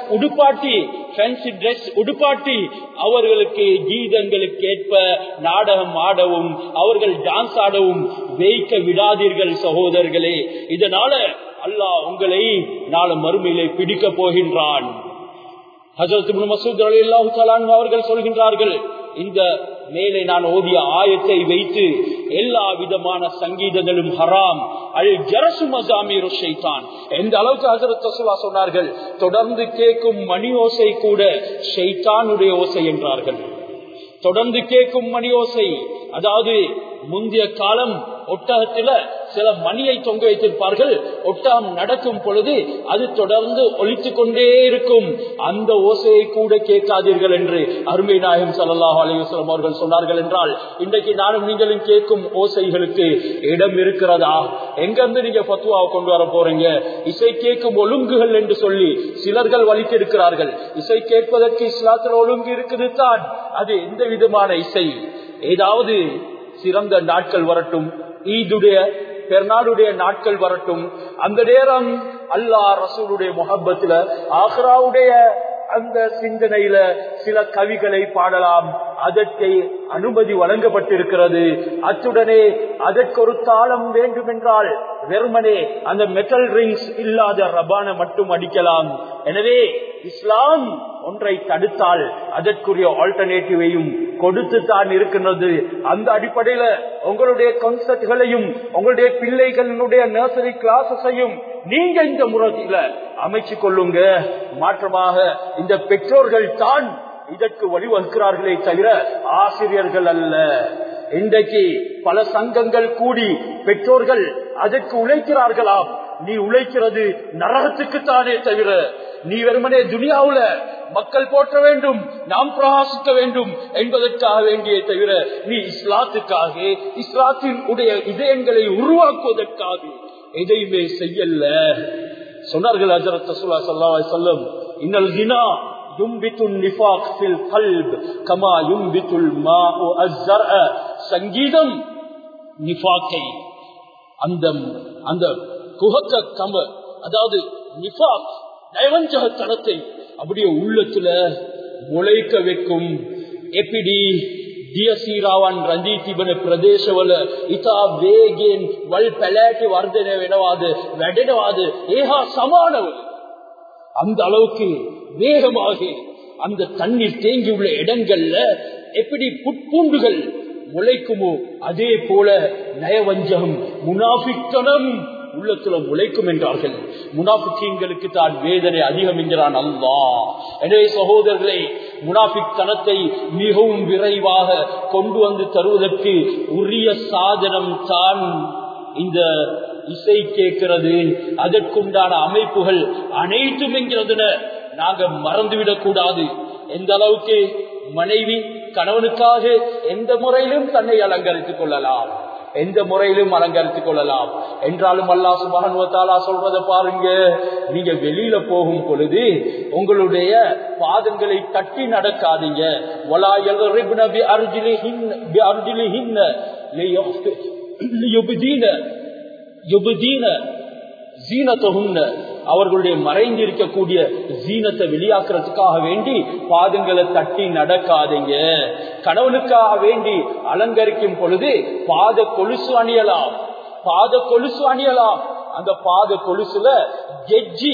S1: உடுப்பாட்டி அவர்களுக்கு கீதங்களுக்கு ஏற்ப நாடகம் ஆடவும் அவர்கள் டான்ஸ் ஆடவும் வைக்க விடாதீர்கள் சகோதரர்களே. இதனால அல்லாஹ் உங்களை நாளை மறுமையிலே பிடிக்க போகின்றான். ஹஜ்ரத் இப்னு மஸ்ஊத் ரலியல்லாஹு தஆலா அன்ஹு அவர்கள் சொல்கின்றார்கள், இந்த மேலே நான் ஓதிய ஆயத்தை வைத்து எல்லா விதமான சங்கீதங்களும் ஹராம். அல் ஜரசு மஸாமீரு ஷைத்தான். எந்த அளவுக்கு ஹஜ்ரத் ரசூலுல்லாஹ் சொன்னார்கள், தொடர்ந்து கேட்கும் மணி ஓசை கூட ஷைத்தானுடைய ஓசை என்றார்கள். தொடர்ந்து கேட்கும் மணி ஓசை, அதாவது முந்தைய காலம் ஒட்டகத்தில சில மணியை தொங்க வைத்திருப்பார்கள். ஒட்டகம் நடக்கும் பொழுது அது தொடர்ந்து ஒலித்துக் கொண்டே இருக்கும். அந்த ஓசையை கூட கேட்காதீர்கள் என்று அருமை நாயகம் ஸல்லல்லாஹு அலைஹி வஸல்லம் அவர்கள் சொன்னார்கள். என்றால் இன்றைக்கு நானும் நீங்களும் கேட்கும் ஓசைகளுக்கு இடம் இருக்கிறதா? எங்கிருந்து நீங்க ஃபத்வாவை கொண்டு வர போறீங்க? இசை கேட்கும் ஒழுங்குகள் என்று சொல்லி சிலர்கள் வலித்திருக்கிறார்கள். இசை கேட்பதற்கு இஸ்லாத்தில் ஒழுங்கு இருக்குது தான். அது எந்த விதமான இசை? ஏதாவது சிறந்த நாட்கள் வரட்டும், ஈதுடைய பெருநாளுடைய நாட்கள் வரட்டும், அந்த நேரம் அல்லாஹ் ரசூலுடைய முஹப்பத்துல ஆக்ராவுடைய அந்த சிந்தனையில சில கவிகளை பாடலாம். அதற்கு அனுமதி வழங்கப்பட்டிருக்கிறது. அத்துடனே அதற்கு ஒரு தாளம் வேண்டும் என்றால் வெறுமனே அந்த மெட்டல் ரிங்ஸ் இல்லாத ரபான மட்டும் அடிக்கலாம். எனவே இஸ்லாம் ஒன்றை தடுத்தால் அதற்குரிய ஆல்டர்னேட்டிவையும் கொடுத்து தான் இருக்கின்றது. அந்த அடிப்படையில உங்களுடைய கான்சர்ட்களையும் உங்களுடைய பிள்ளைகளுடைய நர்சரி கிளாஸஸையும் நீங்க இந்த முறையில அமைச்சு கொள்ளுங்க. மாற்றமாக இந்த பெற்றோர்கள் தான் இதற்கு வழிவகுக்கிறார்களே தவிர ஆசிரியர்கள் அல்ல. இன்றைக்கு பல சங்கங்கள் கூடி பெற்றோர்கள் அதற்கு உழைக்கிறார்களாம். நீ உழைக்கிறது நரகத்துக்குத்தானே தவிர நீ வெறுமனே துனியாவுல மக்கள் போற்ற வேண்டும், நாம் பிரகாசிக்க வேண்டும் என்பதற்காக வேண்டிய தவிர நீ இஸ்லாத்துக்காக இஸ்லாத்தின் உடைய இதயங்களை உருவாக்குவதற்காக எதையுமே செய்யல. சொன்னார்கள் ஹஜ்ரத் ரசூலுல்லாஹி ஸல்லல்லாஹு அலைஹி வஸல்லம், இன்னல் கினா யும்பித்துன் நிஃபாக் ஃபில் கல்ப் கமா யும்பித்துல் மாஉ அஸ்ஸர்அ. சங்கீதம் நிஃபாக்கை அந்த குஹக்க கம, அதாவது நிஃபாக் நயவஞ்சகத்தனத்தை அப்படியே உள்ளத்துல முளைக்க வைக்கும். எப்படி දියසීරාවන් රඳී තිබෙන ප්‍රදේශවල ඉතා වේගයෙන් වල් පැලෑටි වර්ධනය වෙනවාද වැඩෙනවාද ඒහා සමානව அந்த அளவுக்கு வேகமாக அந்த தண்ணீர் தேங்கி உள்ள இடங்கள்ல எப்படி புட்பூண்டுகள் முளைக்குமோ அதே போல நயவஞ்சகம் முனாஃபிக்தனம் உள்ளத்துல முளைக்கும் என்றார்கள். முனாஃபிக்கீன்களுக்கு தான் வேதனை அதிகம் என்கிறான் அல்லாஹ். எனவே சகோதரர்களே, முனாஃபிக்தனத்தை மிகவும் விரைவாக கொண்டு வந்து தருவதற்கு உரிய சாதனம் தான் இந்த இசை கேட்கிறது, அதற்குண்டான அமைப்புகள் அனைத்தும் என்கிறதுன நாங்க மறந்துவிடக் கூடாது. எந்த அளவுக்கு மனைவி கணவனுக்காக எந்த முறையிலும் தன்னை அலங்கரித்துக் கொள்ளலாம், எந்த முறையிலும் அலங்கரித்துக் கொள்ளலாம் என்றாலும் அல்லாஹ் சுப்ஹானஹு வ தஆலா சொல்றத பாருங்க. நீங்க வெளியில போகும் பொழுது உங்களுடைய பாதங்களை தட்டி நடக்காதீங்க. வலா யல்ரிப்ன பிஅர்ஜிலிஹின்ன யுப்தீன ஜீனத்தஹுன்ன. அவர்களுடைய மறைந்திருக்கக்கூடிய ஜீனத்தை வெளியாக்குறதுக்காக வேண்டி பாதங்களை தட்டி நடக்காதீங்க. கணவனுக்காக வேண்டி அலங்கரிக்கும் பொழுது பாத கொலுசு அணியலாம், பாத கொலுசு அணியலாம். அந்த பாத கொலுசுல கெஜ்ஜி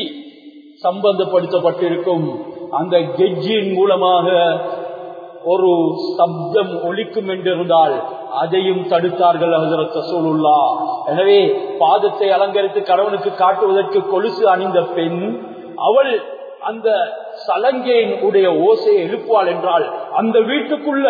S1: சம்பந்தப்படுத்தப்பட்டிருக்கும். அந்த கெஜ்ஜின் மூலமாக ஒரு சப்தம் ஒலிக்கும் என்றிருந்தால் அதையும் தடுத்தார்கள் ஹஜ்ரத் ரசூலுல்லாஹ். எனவே பாதத்தை அலங்கரித்து கணவனுக்கு காட்டுவதற்கு கொலுசு அணிந்த பெண் அவள் அந்த சலங்கையின் உடைய ஓசையை எழுப்புவாள் என்றால் அந்த வீட்டுக்குள்ள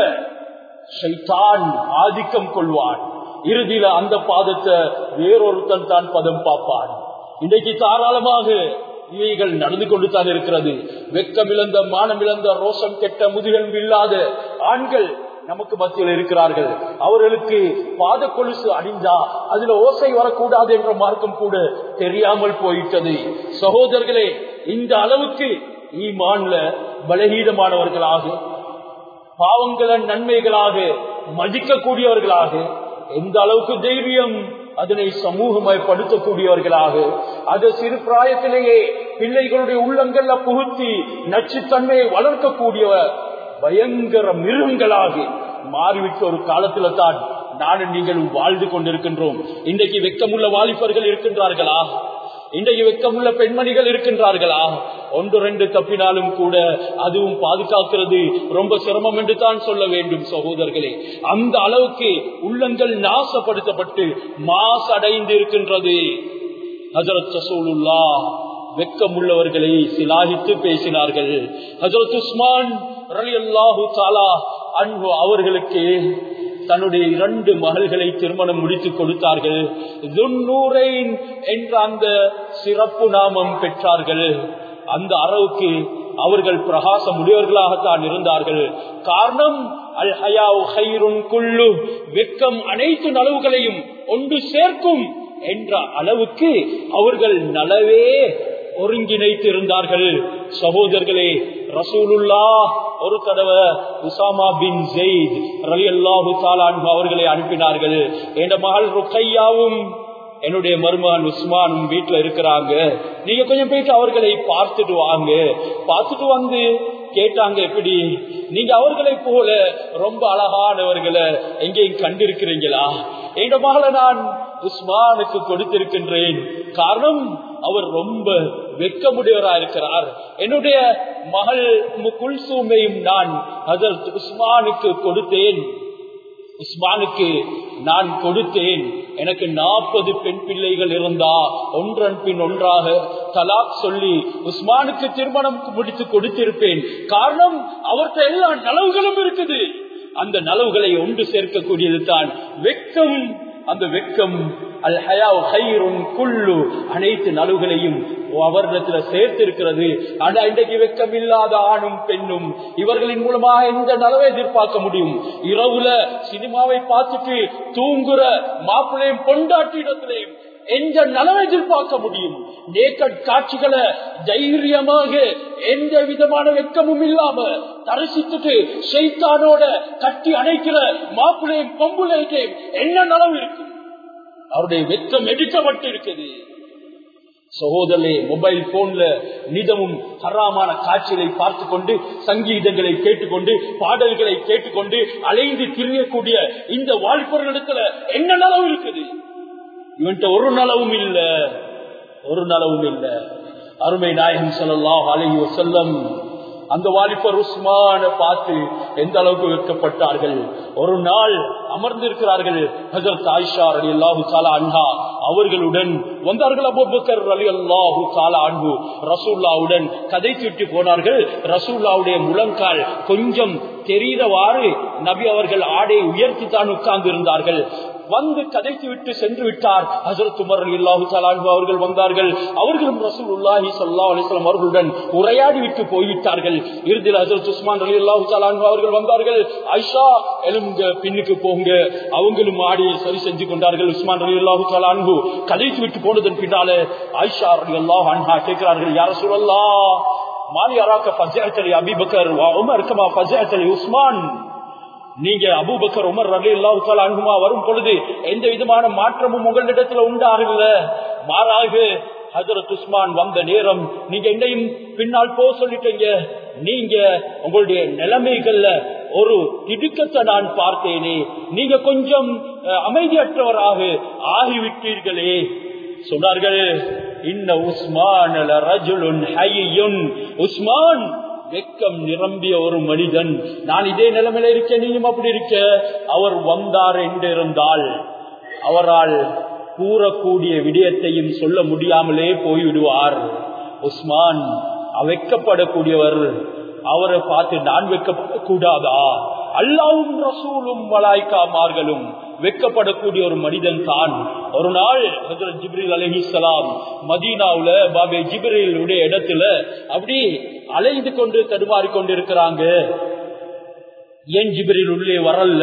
S1: ஷைத்தான் ஆதிக்கம் கொள்வான். இறுதியில அந்த பாதத்தை வேறொருத்தன் தான் பதம் பார்ப்பான். இன்றைக்கு தாராளமாக இவைகள் நடந்து கொண்டு தான் இருக்கிறது. வெக்கமிழந்த, மானமிழந்த, ரோஷம் கெட்ட, முதுகெலும்பு இல்லாத ஆண்கள் நமக்கு மத்தியில் இருக்கிறார்கள். அவர்களுக்கு பாத கொலுசு அணிந்தா அதுல ஓசை வரக்கூடாது என்ற மார்க்கம் கூட தெரியாமல் போயிட்டது. சகோதரர்களே, இந்த அளவுக்கு ஈமான்ல பலகீனமானவர்களாக, பாவங்கள நன்மைகளாக மதிக்கக்கூடியவர்களாக, எந்த அளவுக்கு தைரியம் அதனை சமூகமயப்படுத்தக்கூடியவர்களாக, அது சிறு பிராயத்திலேயே பிள்ளைகளுடைய உள்ளங்கள்ல புகுத்தி நச்சுத்தன்மையை வளர்க்கக்கூடிய பயங்கர மிருகங்களாக மாறிவிட்ட ஒரு காலத்துல தான் நானும் நீங்களும் வாழ்ந்து கொண்டிருக்கின்றோம். இன்றைக்கு வெக்கமுள்ள வாலிபர்கள் இருக்கின்றார்களா? இன்றைக்கு வெக்கமுள்ள பெண்மணிகள் இருக்கின்றார்களா? ஒன்று ரெண்டு தப்பினாலும் கூட அதுவும் பாதுகாக்கிறது ரொம்ப சிரமம் என்று தான் சொல்ல வேண்டும் சகோதரர்களே. அந்த அளவுக்கு உள்ளங்கள் நாசப்படுத்தப்பட்டு மாசடைந்து இருக்கின்றது. ஹஜ்ரத் ரசூலுல்லாஹ் வெக்கமுள்ளவர்களை சிலாகித்து பேசினார்கள். ஹஜ்ரத் உஸ்மான் ரலியல்லாஹு தஆலா அன்ஹு அவர்களுக்கு தன்னுடைய 2 மகள்களை திருமணம் முடித்து கொடுத்தார்கள். துன்னூரைன் என்ற அந்த சிறப்பு நாமம் பெற்றார்கள். அந்த அளவுக்கு அவர்கள் பிரகாசம் உடையவர்களாகத்தான் இருந்தார்கள். காரணம் அல் ஹயாஉ கைருன் குல்லு, வெக்கம் அனைத்து நலவுகளையும் ஒன்று சேர்க்கும் என்ற அளவுக்கு அவர்கள் நலவே ஒருங்கிணைத்திருந்தார்கள். சகோதரர்களே, ரசூலுல்லாஹ் ஒரு தடவை உசாமா பின் ஸெய்த் ரலியல்லாஹு தஆலா அன்ஹு அவர்களை அனுப்பினார்கள். என் மகள் ருக்கையாவும் என்னுடைய மருமகன் உஸ்மானும் வீட்டுல இருக்கிறாங்க, நீங்க கொஞ்சம் போயிட்டு அவர்களை பார்த்துட்டு வாங்க. பார்த்துட்டு வந்து கேட்டாங்க, எப்படி நீங்க அவர்களை போல ரொம்ப அழகானவர்களை எங்கேயும் கண்டிருக்கிறீங்களா? என் மகளை நான் உஸ்மானுக்கு கொடுத்திருக்கின்றேன். காரணம் அவர் ரொம்ப வெக்கமுடையவராக இருக்கிறார். என்னுடைய மகள் குல்சூமையும் நான் ஹஜ்ரத் உஸ்மானுக்கு கொடுத்தேன். எனக்கு 40 பெண் பிள்ளைகள் இருந்தா ஒன்றன் பின் ஒன்றாக தலாக் சொல்லி உஸ்மானுக்கு திருமணம் முடித்து கொடுத்திருப்பேன். காரணம் அவர்கிட்ட எல்லா நலவுகளும் இருக்குது. அந்த நலவுகளை ஒன்று சேர்க்கக்கூடியது தான் வெக்கம். அந்த வெக்கம் அல் ஹயாஉ கைருன் குல்லு, அனைத்து நலவுகளையும் அவரிடத்தில் சேர்த்திருக்கிறது. ஆனா இன்றைக்கு வெக்கம் இல்லாத ஆணும் பெண்ணும் இவர்களின் மூலமாக எந்த நலவை எதிர்பார்க்க முடியும்? இரவுல சினிமாவை பார்த்துட்டு தூங்குற மாப்பிள்ளையும் பொண்டாட்டி இடத்திலையும் எந்த நலவை எதிர்பார்க்க முடியும்? நேக்கட் காட்சிகளை தைரியமாக எந்த விதமான வெக்கமும் இல்லாம தரிசித்துட்டு ஷைத்தானோட கட்டி அணைக்கிற மாப்பிள்ளையும் பொம்புளையும் என்ன நலவு இருக்கு? அவருடைய வெக்கம் எடுக்கப்பட்டு இருக்குது. சகோதரே, மொபைல் போன்ல நிதமும் ஹராமான காட்சிகளை பார்த்து கொண்டு, சங்கீதங்களை கேட்டுக்கொண்டு, பாடல்களை கேட்டுக்கொண்டு அலைந்து திரியக்கூடிய இந்த வாலிபர்களிடத்துல என்ன நலவு இருக்குது? இவன்ட்ட ஒரு நலவும் இல்ல, ஒரு நலவும் இல்ல. அருமை நாயகம் ஸல்லல்லாஹு அலைஹி வஸல்லம் அந்த வாலிபர் உஸ்மான பார்த்து எந்த அளவுக்கு வெட்கப்பட்டார்கள். ஒரு நாள் அமர்ந்திருக்கிறார்கள். ஹஜ்ரத் ஆயிஷா ரலியல்லாஹு தஆலா அன்ஹா அவர்களுடன் வந்தார்கள். அபூபக்கர் ரலியல்லாஹு தஆலா அன்ஹு ரசூலுல்லாஹ்வுடன் கதைத்துட்டு போனார்கள். ரசூலுல்லாஹ்வுடைய முழங்கால் கொஞ்சம் தெரிந்தவாறு நபி அவர்கள் ஆடை உயர்த்தி தான் உட்கார்ந்து இருந்தார்கள். வந்து கதைத்து விட்டு சென்று விட்டார். ஹஜ்ரத் உமர் ரலியல்லாஹு தஆலா அன்ஹு அவர்கள் வந்தார்கள். அவர்களும் ரசூலுல்லாஹி ஸல்லல்லாஹு அலைஹி வஸல்லம் அவர்களுடன் உரையாடி விட்டு போய்விட்டார்கள். இறுதியில் ஹஜ்ரத் உஸ்மான் ரலியல்லாஹு தஆலா அன்ஹு அவர்கள் வந்தார்கள். ஆயிஷா எழுங்க, பின்னுக்கு போங்க. அவங்களும் ஆடி சரி செஞ்சு கொண்டார்கள். உஸ்மான் ரலியல்லாஹு தஆலா அன்ஹு கதைத்து விட்டு போனதன் பின்னாலே ஆயிஷா ரலியல்லாஹு அன்ஹா கேட்கிறார்கள், யா ரசூலல்லாஹ், மாலி அராக ஃபஜஅத லி அபீ பக்கர் வ உமர் கமா ஃபஜஅத லி உஸ்மான். நீங்க அபூபக்கர் உமர் ரலியல்லாஹு தஆலா அன்ஹுமா வரும் பொழுது எந்த விதமான மாற்றமும் உங்களிடத்துல உண்டாகல. மாறாக ஹஜ்ரத் உஸ்மான் வந்த நேரம் நீங்க என்னையும் பின்னால் போக சொல்லிட்டீங்க. நீங்க உங்களுடைய நிலைமைகள்ல ஒரு திடுக்கத்தை நான் பார்த்தேனே, நீங்க கொஞ்சம் அமைதியற்றவராக ஆகிவிட்டீர்களே. சொன்னார்கள், இன்ன உஸ்மான் லரஜுலுன் ஹய்யுன், உஸ்மான் வெக்கம் நிரம்பிய ஒரு மனிதன். நான் இதே நிலைமையில இருக்க, நீயும் அப்படி இருக்க. அவர் வந்தார் என்று இருந்தால் அவரால் கூறக்கூடிய விடயத்தையும் சொல்ல முடியாமலே போய்விடுவார். உஸ்மான் வெக்கப்படக்கூடியவர். அவரை பார்த்து நான் வெக்கப்படக்கூடாதா? அல்லாஹ்வும் ரசூலும் மலாய்க்காமார்களும் வெக்கப்படக்கூடிய ஒரு மனிதன் தான். ஒரு நாள் ஹஜ்ரத் ஜிப்ரீல் அலைஹிஸ்ஸலாம் மதீனாவுல பாபே ஜிப்ரீல் உடைய இடத்துல அப்படி அலைந்து கொண்டு தடுமாறி கொண்டிருக்கிறாங்க. ஏன் ஜிப்ரீல் உள்ளே வரல?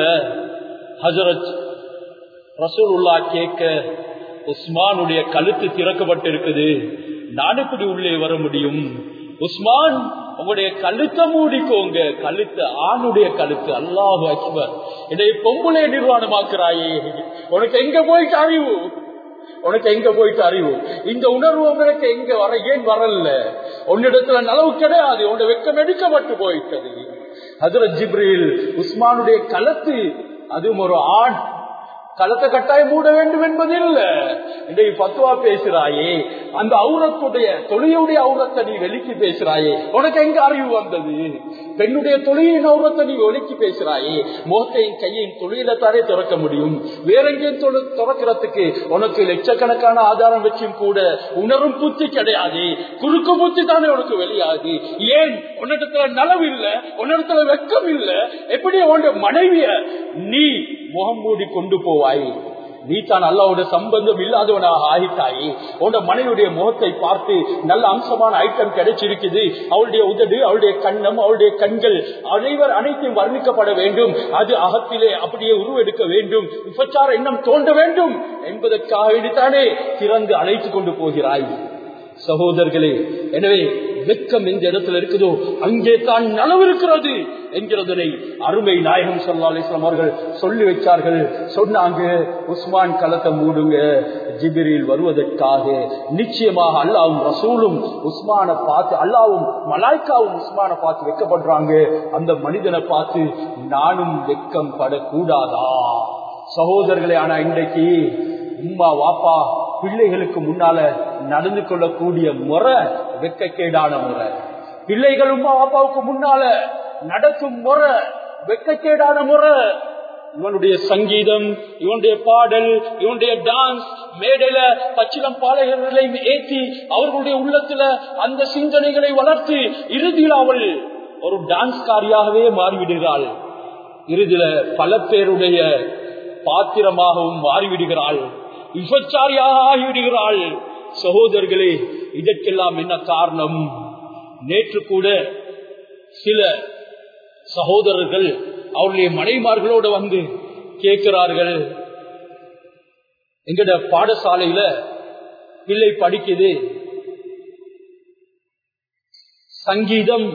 S1: ஹஜ்ரத் ரசூலுல்லாஹ் கேட்க, உஸ்மானுடைய கழுத்து திறக்கப்பட்டிருக்குது, நான் எப்படி உள்ளே வர முடியும்? உஸ்மான், உங்களுடைய கழுத்தை மூடிக்கோங்க. கழுத்து ஆணுடைய கழுத்து. அல்லாஹு அக்பர். இதை பொம்புளை நிர்வாணமாக்குறாயே, உனக்கு எங்க போயிட்டு அறிவு? உனக்கு எங்க போயிட்டு அறிவு? இந்த உணர்வு உங்களுக்கு எங்க வர, ஏன் வரல? உன்னிடத்துல நலவு கிடையாது, உன்னுடைய வெக்கம் எடுக்கப்பட்டு போயிட்டது. ஹஜ்ரத் ஜிப்ரீல் உஸ்மானுடைய கழுத்து, அதுவும் ஒரு ஆண் களத்தை கட்டாயம் மூட வேண்டும் என்பது இல்ல. இன்றைக்கு பத்துவா பேசுறாயே, அந்த அவுரத்துடைய தொழிலுடைய அவுரத்தை நீ வெளிக்கி பேசுறாயே, உனக்கு எங்க அறிவு வந்தது? பெண்ணுடைய தொழிலின் அவுரத்தை நீ வெளிக்கி பேசுறாயே, முகத்தையும் கையின் தொழில தானே திறக்க முடியும். வேற எங்கேயும் திறக்கிறதுக்கு உனக்கு லட்சக்கணக்கான ஆதாரம் வச்சும் கூட உணரும் புத்தி கிடையாது. குறுக்கு புத்தி தானே உனக்கு வெளியாது. ஏன்? உன்னிடத்துல நலவு இல்ல, உன்னிடத்துல வெக்கம் இல்ல. எப்படி உன்னுடைய மனைவிய நீ முகம் மூடி கொண்டு போவாய்? நீ தான் அல்லாஹ்வோட சம்பந்தம் இல்லாதவனாக ஆகிட்டாய். உன்னோட மனைவியுடைய முகத்தை பார்த்து நல்ல அம்சமான ஐட்டம் கிடைச்சிருக்குது. அவளுடைய உதடு, அவளுடைய கண்ணம், அவளுடைய கண்கள், அனைத்தையும் வர்ணிக்கப்பட வேண்டும். அது அகத்திலே அப்படியே உருவெடுக்க வேண்டும். விபச்சார எண்ணம் தோன்ற வேண்டும் என்பதற்காக வேண்டித்தானே திறந்து அழைத்துக் கொண்டு போகிறாய். சகோதரர்களே, எனவே வெக்கம் எந்த இடத்துல இருக்குதோ அங்கே தான் நலவு இருக்கிறது என்கிறதனை அருமை நாயகம் ஸல்லல்லாஹு அலைஹி வஸல்லம் அவர்கள் சொல்லி வச்சார்கள். சொன்னாங்க, உஸ்மான் களத்தை மூடுங்க, ஜிப்ரீல் வருவதற்காக. நிச்சயமாக அல்லாஹ்வும் ரசூலும் உஸ்மானை பார்த்து, அல்லாஹ்வும் மலாய்க்காவும் உஸ்மானை பார்த்து வெக்கப்படுறாங்க. அந்த மனிதனை பார்த்து நானும் வெக்கம் படக்கூடாதா? சகோதரர்களே, ஆனா இன்றைக்கு உம்மா வாப்பா பிள்ளைகளுக்கு முன்னால நடந்து கொள்ளக்கூடிய முறை வெக்கக்கேடான முறை. பிள்ளைகள் உம்மா வாப்பாவுக்கு முன்னால நடக்கும் முறை வெக்கக்கேடான முறை. இவனுடைய சங்கீதம், இவனுடைய பாடல், இவனுடைய டான்ஸ், மேடையில பச்சிலம் பாடகர்களை ஏற்றி அவர்களுடைய உள்ளத்துல அந்த சிந்தனைகளை வளர்த்து இறுதியில் அவள் ஒரு டான்ஸ்காரியாகவே மாறிவிடுகிறாள். இறுதியில பல பேருடைய பாத்திரமாகவும் மாறிவிடுகிறாள், விபச்சாரியாக ஆகிவிடுகிறாள். சகோதரர்களே, இதற்கெல்லாம் என்ன காரணம்? நேற்று கூட சில சகோதரர்கள் அவருடைய மனைமார்களோடு வந்து கேட்கிறார்கள், எங்கட பாடசாலையில பிள்ளை படிக்குது, சங்கீதம்,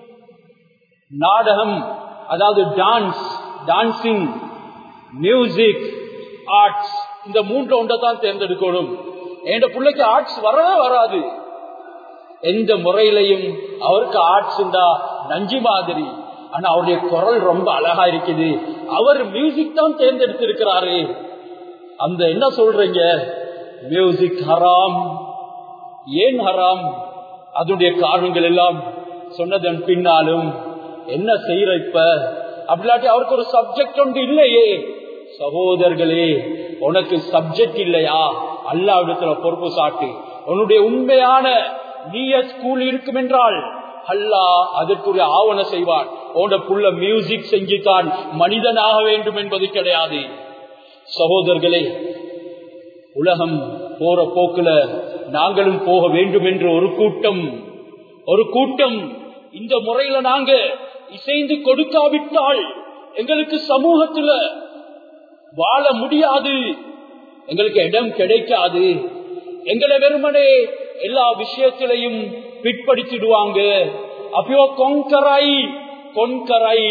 S1: நாடகம், அதாவது டான்சிங், மியூசிக், ஆர்ட்ஸ், இந்த மூன்று ஒன்றை தான் தேர்ந்தெடுக்கணும். என் பிள்ளைக்கு ஆர்ட்ஸ் வரவே வராது. எந்த முறையிலையும் அவருக்கு ஆர்ட்ஸ் நஞ்சி மாதிரி. ஆனா அவருடைய குரல் ரொம்ப அழகா இருக்குது, அவர் மியூசிக் தான் தேர்ந்தெடுத்திருக்கிறாரு. அந்த என்ன சொல்றீங்க, மியூசிக் ஹராம். ஏன் ஹராம்? அதனுடைய காரணங்கள் எல்லாம் சொன்னதன் பின்னாலும் என்ன செய்யற இப்ப அப்படிலாட்டி அவருக்கு ஒரு சப்ஜெக்ட் ஒன்று இல்லையே. சகோதரர்களே, உனக்கு சப்ஜெக்ட் இல்லையா? அல்லாஹ்விடத்துல பொறுப்பு சாட்டு. உன்னுடைய உண்மையான நியத் ஸ்கூல் இருக்கும் என்றால் அல்லாஹ் அதற்குரிய ஆவண செய்வான். உன்னோட புள்ள மியூசிக் செஞ்சுதான் மனிதனாக வேண்டும் என்பது கிடையாது. சகோதரர்களே, உலகம் போற போக்குல நாங்களும் போக வேண்டும் என்ற ஒரு கூட்டம் இந்த முறையில நாங்க இசைந்து கொடுக்காவிட்டால் எங்களுக்கு சமூகத்துல வாழ முடியாது, எங்களுக்கு இடம் கிடைக்காது. எங்களை வெறுமனே எல்லா விஷயத்திலையும் பிற்படுத்திடுவாங்க. அப்போ கொன்கராய்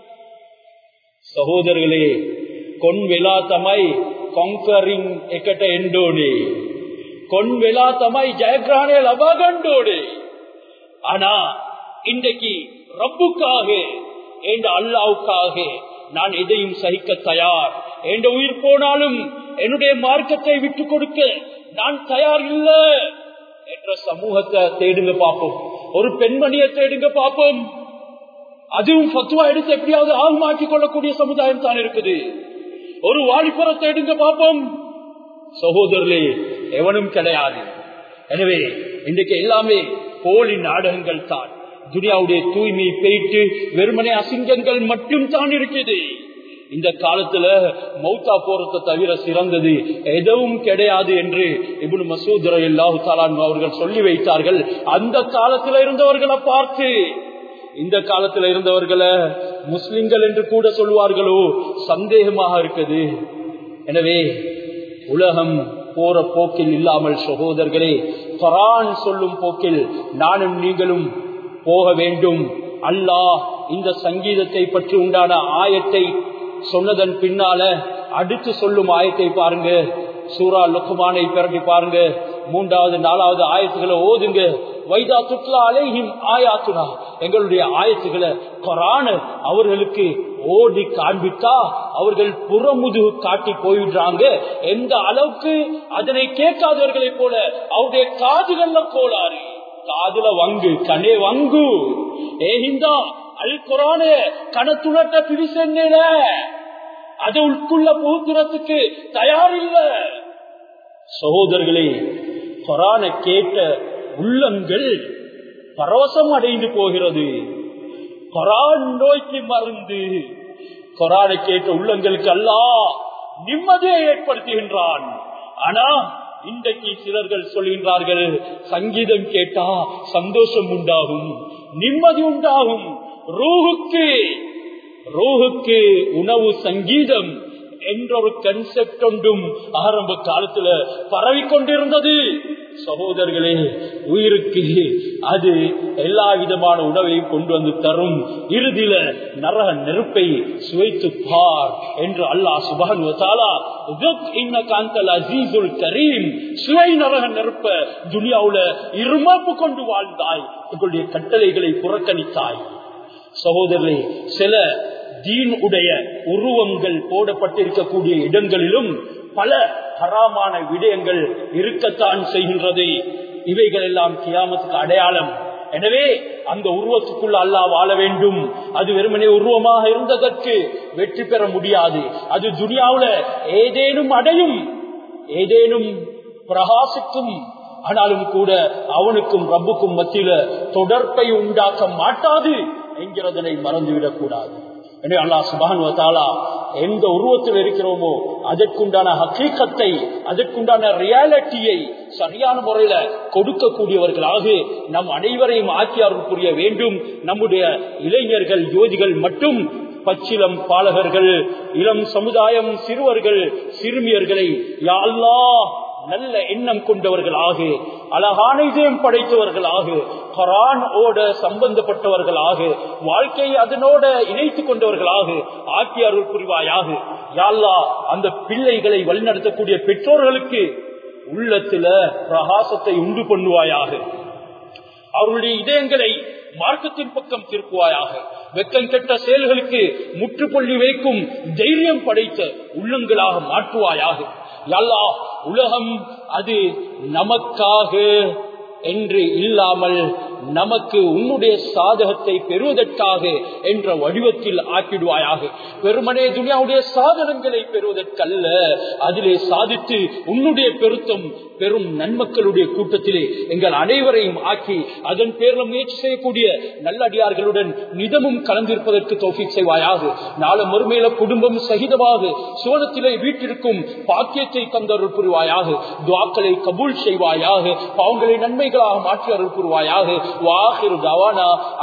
S1: சகோதரர்களே, கொன் வெலா தமை කොන්කරින් එකට එන්න ඕනේ. கொன் වෙලා තමයි ජයග්‍රහණය ලබා ගන්න ඕනේ. ஆனா இன்றைக்கு ரப்புக்காக, என்ற அல்லாஹ்வுக்காக நான் எதையும் சகிக்க தயார். என்ற உயிர் போனாலும் என்னுடைய மார்க்கத்தை விட்டு கொடுக்க நான் தயார் இல்லை என்ற சமூகத்தை தேடுங்க பார்ப்போம். ஒரு பெண்மணியை தேடுங்க பார்ப்போம். அதுவும் ஃபத்வா எடுத்து எப்படியாவது ஆகமாக்கி கொள்ளக்கூடிய சமுதாயம் தான் இருக்குது. ஒரு வாலிபரை தேடுங்க பார்ப்போம். சகோதரர்களே, எவனும் கிடையாது. எனவே இன்றைக்கு எல்லாமே போலி நாடகங்கள் தான். துனியாவுடைய தூய்மை போயிட்டு வெறுமனே அசிங்கங்கள் மட்டும் தான் இருக்குது. இந்த காலத்துல மௌத்தா போறதை தவிர சிறந்தது எதுவும் கிடையாது என்று இப்னு மஸ்ஊத் ரலியல்லாஹு தஆலா அவர்கள் சொல்லி வைத்தார்கள். அந்த காலத்துல இருந்தவர்களை பார்த்து இந்த காலத்துல இருந்தவர்களை முஸ்லிம்கள் என்று கூட சொல்வார்களோ சந்தேகமாக இருக்குது. எனவே உலகம் போற போக்கில் இல்லாமல் சகோதரர்களே, குர்ஆன் சொல்லும் போக்கில் நானும் நீங்களும் போக வேண்டும். அல்லாஹ் இந்த சங்கீதத்தை பற்றி உண்டான ஆயத்தை சொன்னதன் பின்னால அடுத்து சொல்லும் ஆயத்தை பாருங்க. சூரா லுக்மானை பிரட்டி பாருங்க. 3வது 4வது ஆயத்துக்களை ஓதுங்க. வைதா துத்லா அலைஹிம் ஆயாத்துனா, எங்களுடைய ஆயத்துக்களை குர்ஆன் அவர்களுக்கு ஓடி காண்பித்தா அவர்கள் புறமுதுகு காட்டி போயிடுறாங்க. எந்த அளவுக்கு அதனை கேட்காதவர்களை போல அவருடைய காதுகள்ல கோளாறு, காதுல வங்கு, கனே வங்கு. ஏஹிந்தா அல் குர்ஆன கணத்துணட்ட பிரிசென்ன அது உட்குள்ள புகுத்துறதுக்கு தயார் இல்ல. சகோதரர்களே, குர்ஆனை கேட்ட உள்ளங்கள் பரவசம் அடைந்து போகிறது. குர்ஆன் நோய்க்கு மருந்து. குர்ஆனை கேட்ட உள்ளங்களுக்கு அல்லாஹ் நிம்மதியை ஏற்படுத்துகின்றான். ஆனா இன்றைக்கு சிலர்கள் சொல்கின்றார்கள், சங்கீதம் கேட்டா சந்தோஷம் உண்டாகும், நிம்மதி உண்டாகும், ரூஹுக்கு உணவு சங்கீதம் என்ற ஒரு கன்செப்ட் ஒன்றும் ஆரம்ப காலத்துல பரவி கொண்டிருந்தது. சகோதரர்களே, உயிருக்கு அது எல்லா விதமான உணவையும் கொண்டு வந்து தரும். இறுதியில நரக நெருப்பை சுவைத்து பார் என்று அல்லாஹ் சுப்ஹானஹு வ தஆலா இன்னக அன்தல் அஸீஸுல் கரீம், சுவை நரக நெருப்ப துனியாவுல இருமாப்பு கொண்டு வாழ்ந்தாய், உங்களுடைய கட்டளைகளை புறக்கணித்தாய். சகோதரர்களே, சில தீன் உடைய உருவங்கள் போடப்பட்டிருக்கக்கூடிய இடங்களிலும் பல ஹராமான விடயங்கள் இருக்கத்தான் செய்கின்றது. இவைகள் எல்லாம் கியாமத்துக்கு அடையாளம். எனவே அந்த உருவத்துக்குள்ள அல்லாஹ் வாழ வேண்டும். அது வெறுமனே உருவமாக இருந்ததற்கு வெற்றி பெற முடியாது. அது துனியாவுல ஏதேனும் அடையும், ஏதேனும் பிரகாசிக்கும். ஆனாலும் கூட அவனுக்கும் ரப்புக்கும் மத்தியில தொடர்பை உண்டாக்க மாட்டாது என்கிறதனை மறந்துவிடக் கூடாது. எனவே அல்லாஹ் சுப்ஹானஹு வ தஆலா எந்த உருவத்தில் இருக்கிறோமோ அதற்குண்டான ஹகீகத்தை, அதற்குண்டான ரியாலிட்டியை சரியான முறையில கொடுக்கக்கூடியவர்களாக நம் அனைவரையும் ஆக்கி அருள் புரிய வேண்டும். நம்முடைய இளைஞர்கள், யோதிகள் மட்டும் பச்சிலம் பாலகர்கள், இளம் சமுதாயம், சிறுவர்கள், சிறுமியர்களை யா அல்லாஹ் நல்ல எண்ணம் கொண்டவர்களாக, அழகான இதயம் படைத்தவர்களாக, குர்ஆன் ஓட சம்பந்தப்பட்டவர்களாக, வாழ்க்கையை அதனோட இணைத்துக் கொண்டவர்களாக ஆக்கி அருள் புரிவாயாக. யா அல்லாஹ் அந்த பிள்ளைகளை வழிநடத்தக்கூடிய பெற்றோர்களுக்கு உள்ளத்துல பிரகாசத்தை உண்டு பண்ணுவாயாக. அவருடைய இதயங்களை மார்க்கத்தின் பக்கம் திருப்புவாயாக. வெக்கம் கெட்ட செயல்களுக்கு முற்றுப்புள்ளி வைக்கும் தைரியம் படைத்த உள்ளங்களாக மாற்றுவாயாக. யா அல்லாஹ் உலகம் அது நமக்காக என்று இல்லாமல் நமக்கு உன்னுடைய சாதகத்தை பெறுவதற்காக என்ற வடிவத்தில் ஆக்கிடுவாயாக. பெருமனே துனியாவுடைய சாதனங்களை பெறுவதற்கல்ல, அதிலே சாதித்து உன்னுடைய பெருத்தம் பெரும் நன்மக்களுடைய கூட்டத்திலே எங்கள் அனைவரையும் ஆக்கி அதன் பேரில் முயற்சி செய்யக்கூடிய நல்லடியார்களுடன் நிதமும் கலந்திருப்பதற்கு தௌஃபீக் செய்வாயாக. நாளை மறுமையில குடும்பம் சகிதமாக சோனத்திலே வீட்டிற்கும் பாக்கியத்தை தந்தருள் புரிவாயாக. துஆக்களை கபூல் செய்வாயாக. பாவங்களை நன்மைகளாக மாற்றி அருள் புரிவாயாக. வாஹிரு தவானா